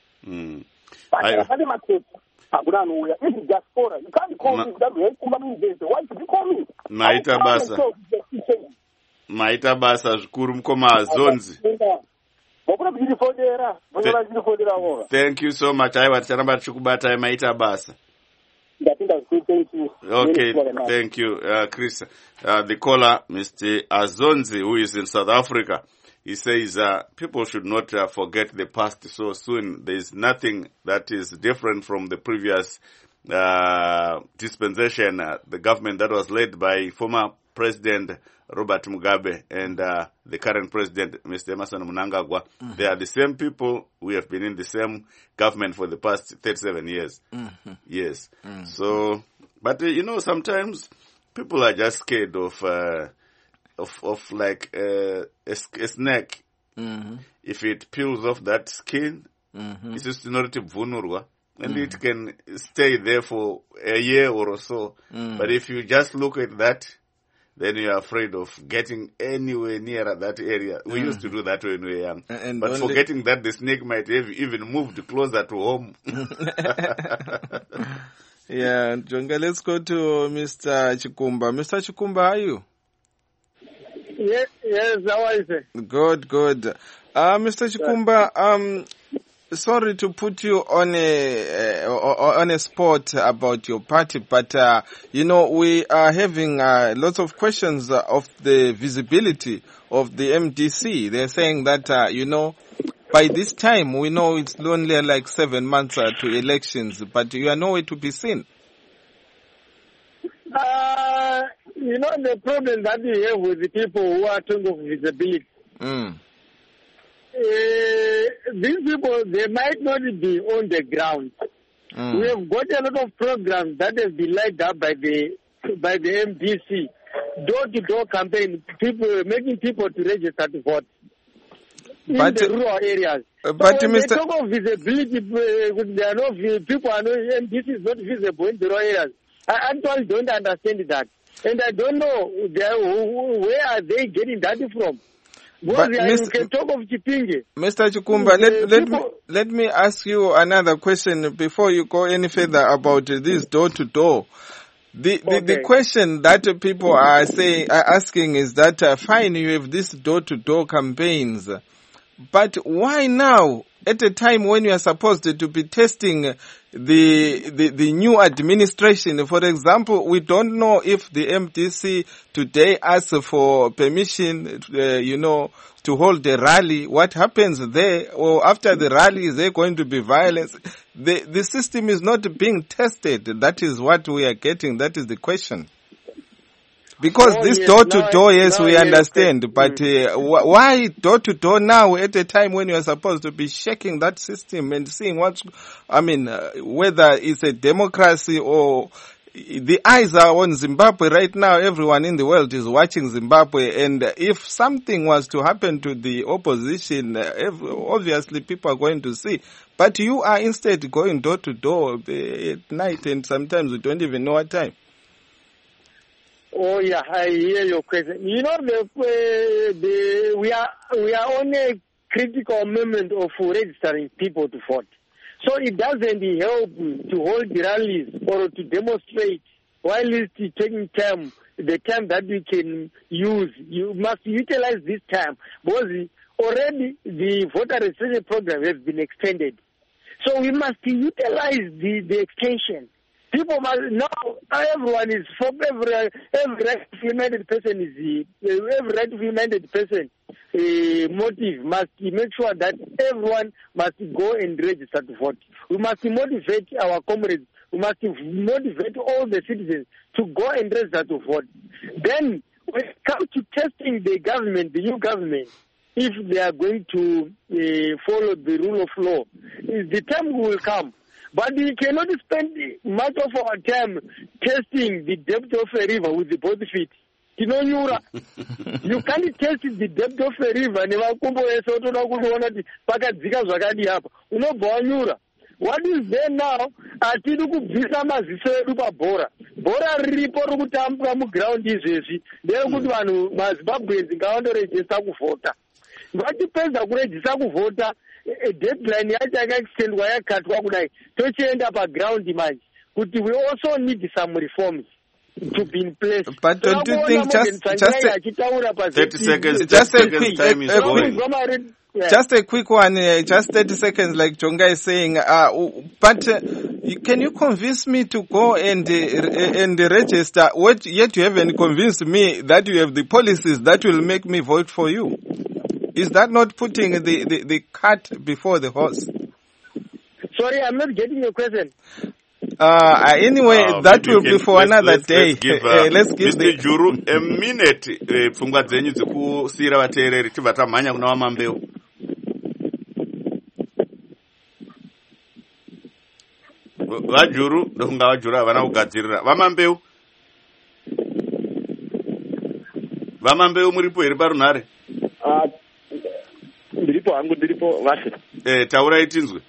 pane mapepa hakuna anouya izvi diaspora you can't call me kuda yaikumba muinvestor why should you call me maita basa maita basa zvikuru mukoma azonzi vakuna kuchirifondera vonyora chirifondera vova thank you so much aiwa ticharamba tichikubatai maita basa Thank you. Okay, thank you, uh, Chris. Uh, the caller, Mister Azonzi, who is in South Africa, he says uh, people should not uh, forget the past so soon. There is nothing that is different from the previous uh, dispensation, uh, the government that was led by former President Robert Mugabe and uh, the current president, Mister Emmerson Mnangagwa. Mm-hmm. They are the same people. We have been in the same government for the past thirty-seven years. Mm-hmm. Yes. Mm-hmm. So, but uh, you know, sometimes people are just scared of, uh, of, of like uh, a, a snake. Mm-hmm. If it peels off that skin, mm-hmm. it's just not a vulnerable. And mm-hmm. it can stay there for a year or so. Mm-hmm. But if you just look at that, then you are afraid of getting anywhere near that area. We mm. used to do that when we were young. And but forgetting that the snake might have even moved closer to home. Yeah, Jonga, let's go to Mister Chikumba. Mister Chikumba, how are you? Yes, yes, how are you? Good, good. Uh, Mister Chikumba, um, sorry to put you on a uh, on a spot about your party, but uh, you know we are having uh, lots of questions of the visibility of the M D C. They're saying that uh, you know by this time we know it's only like seven months uh, to elections, but you are nowhere to be seen. Uh, you know the problem that we have with the people who are talking of visibility. Mm. Uh, these people, they might not be on the ground. Mm. We have got a lot of programs that have been lined up by the by the M D C, door-to-door campaign, people making people to register to vote in but, the rural areas. Uh, but so Mister They talk of visibility. Uh, there are no people are no M D C is not visible in the rural areas. I actually don't understand that, and I don't know where are they getting that from. But Mister you can talk of Chipinge. Mister Chikumba, let, let, me, let me ask you another question before you go any further about this door-to-door. The, the, okay. the question that people are saying, are asking is that, uh, fine, you have these door-to-door campaigns, but why now, at a time when you are supposed to be testing the, the, the new administration? For example, we don't know if the M D C today asks for permission, uh, you know, to hold a rally. What happens there? Or after the rally, is there going to be violence? The, the system is not being tested. That is what we are getting. That is the question. Because oh, this yes, door-to-door, yes, now, we yes, understand. yes. But uh, wh- why door-to-door now at a time when you are supposed to be checking that system and seeing what's, I mean, uh, whether it's a democracy or the eyes are on Zimbabwe right now. Everyone in the world is watching Zimbabwe. And if something was to happen to the opposition, uh, every, obviously people are going to see. But you are instead going door to door at night, and sometimes we don't even know what time. Oh yeah, I hear your question. You know, the, uh, the we are we are on a critical moment of registering people to vote. So it doesn't help to hold the rallies or to demonstrate while it's taking time, the time that we can use. You must utilize this time because already the voter registration program has been extended. So we must utilize the, the extension. People must now. Everyone is for every every right-minded person is every right-minded person. Uh, motive must make sure that everyone must go and register to vote. We must motivate our comrades. We must motivate all the citizens to go and register to vote. Then, when it comes to testing the government, the new government, if they are going to uh, follow the rule of law, the time will come. But we cannot spend much of our time testing the depth of a river with the both feet. You know, Yura, you can't test the depth of a river. What is there now? Atidi kubvisa maziso edu pabhora. Bhora riripo rokutambwa muground izvezvi ndeyekuti vanhu maZimbabweans ngavandorejista kuvhota. Vatipedza kurejista kuvhota, deadline yacho yakaextendwa yakatwa kudai, tochienda paground manje kuti we also need some reforms to be in place. But don't you think just just a, thirty seconds, just thirty a quick, seconds time is a, a going. quick, yeah. Just a quick one, uh, just thirty seconds, like Jonga is saying. Uh, but uh, can you convince me to go and uh, and register? What, yet you haven't convinced me that you have the policies that will make me vote for you. Is that not putting the, the, the cart before the horse? Sorry, I'm not getting your question. Uh, anyway, uh, that will can, be for let's, another let's, day. Let's give, uh, uh, let's give Mister The... Juru a minute. Pfungwa dzenyu dzekusiyira vateereri tibva tamhanya kuna Wamambeu. Vajuru ndofunga Vajuru havana kugadzirira. Vamambeu, Vamambeu muripo here parunhare? Uh, ndiripo hangu ndiripo vashe. Eh, taurai tinzwe.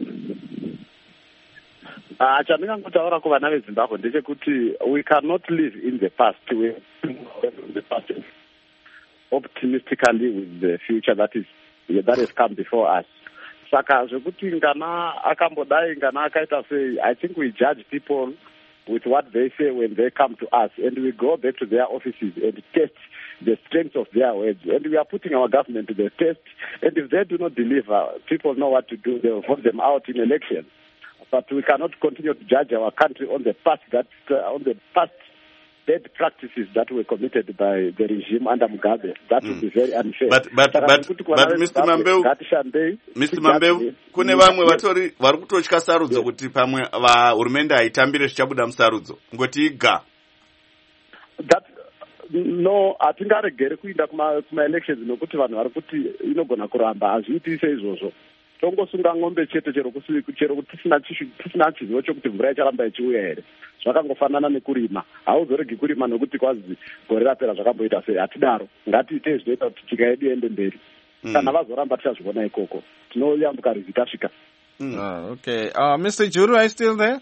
Uh, chandingangotaura kuvana veZimbabwe ndechekuti we cannot live in the past. We the past optimistically with the future that is that has come before us. Saka zvekuti ngana akambodai ngana akaita sei, I think we judge people with what they say when they come to us, and we go back to their offices and test the strength of their words. And we are putting our government to the test, and if they do not deliver, people know what to do. They will vote them out in elections. But we cannot continue to judge our country on the past that uh, on the past bad practices that were committed by the regime under Mugabe. That mm. would be very unfair. But but but, but Mister Mambeu, Mister Mambeu, kune vamwe vatori vari kutotya sarudzo kuti pamwe vahurumende haitambire zvichabuda musarudzo ngoti iga. That no, hatingaregere kuinda kuma kuma elections nokuti vanhu vari kuti inogona kuramba hazviiti seizvozvo. Tongosunga ng'ombe chete chero chero kuti tisina tisina chizivo chokuti mvura icharamba ichiuya here. Zvakangofanana nekurima. Hauzoregi kurima nokuti kwazi gore rapera zvakamboita sei. Hatidaro. Ngatiite zvinoita kuti nyika yedu iende mberi. Kana vazoramba tichazviona ikoko. Tinoyambuka rivi tasvika. Oh, okay. Uh, Mister Juru, are you still there?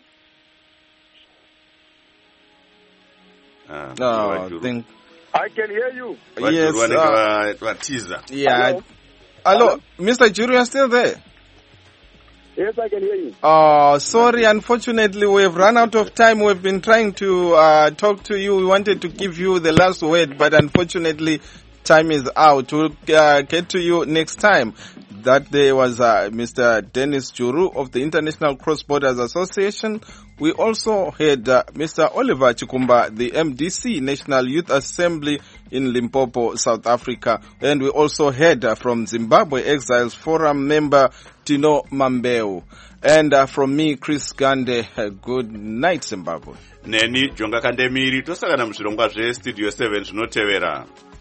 Uh, oh, I think... I can hear you. Yes. Uh, yeah. Hello? Hello, Hello? Mister Juru, you are still there? Yes, I can hear you. Oh, sorry. Unfortunately, we have run out of time. We've been trying to uh, talk to you. We wanted to give you the last word, but unfortunately, time is out. We'll uh, get to you next time. That day was uh, Mister Dennis Juru of the International Cross Borders Association. We also had uh, Mister Oliver Chikumba, the M D C, National Youth Assembly in Limpopo, South Africa. And we also had uh, from Zimbabwe Exiles Forum member Tino Mambeu. And uh, from me, Chris Gande, uh, good night, Zimbabwe. Neni Jonga Kandemiri, tosakana muzvirongwa zvestudio seven zvinotevera.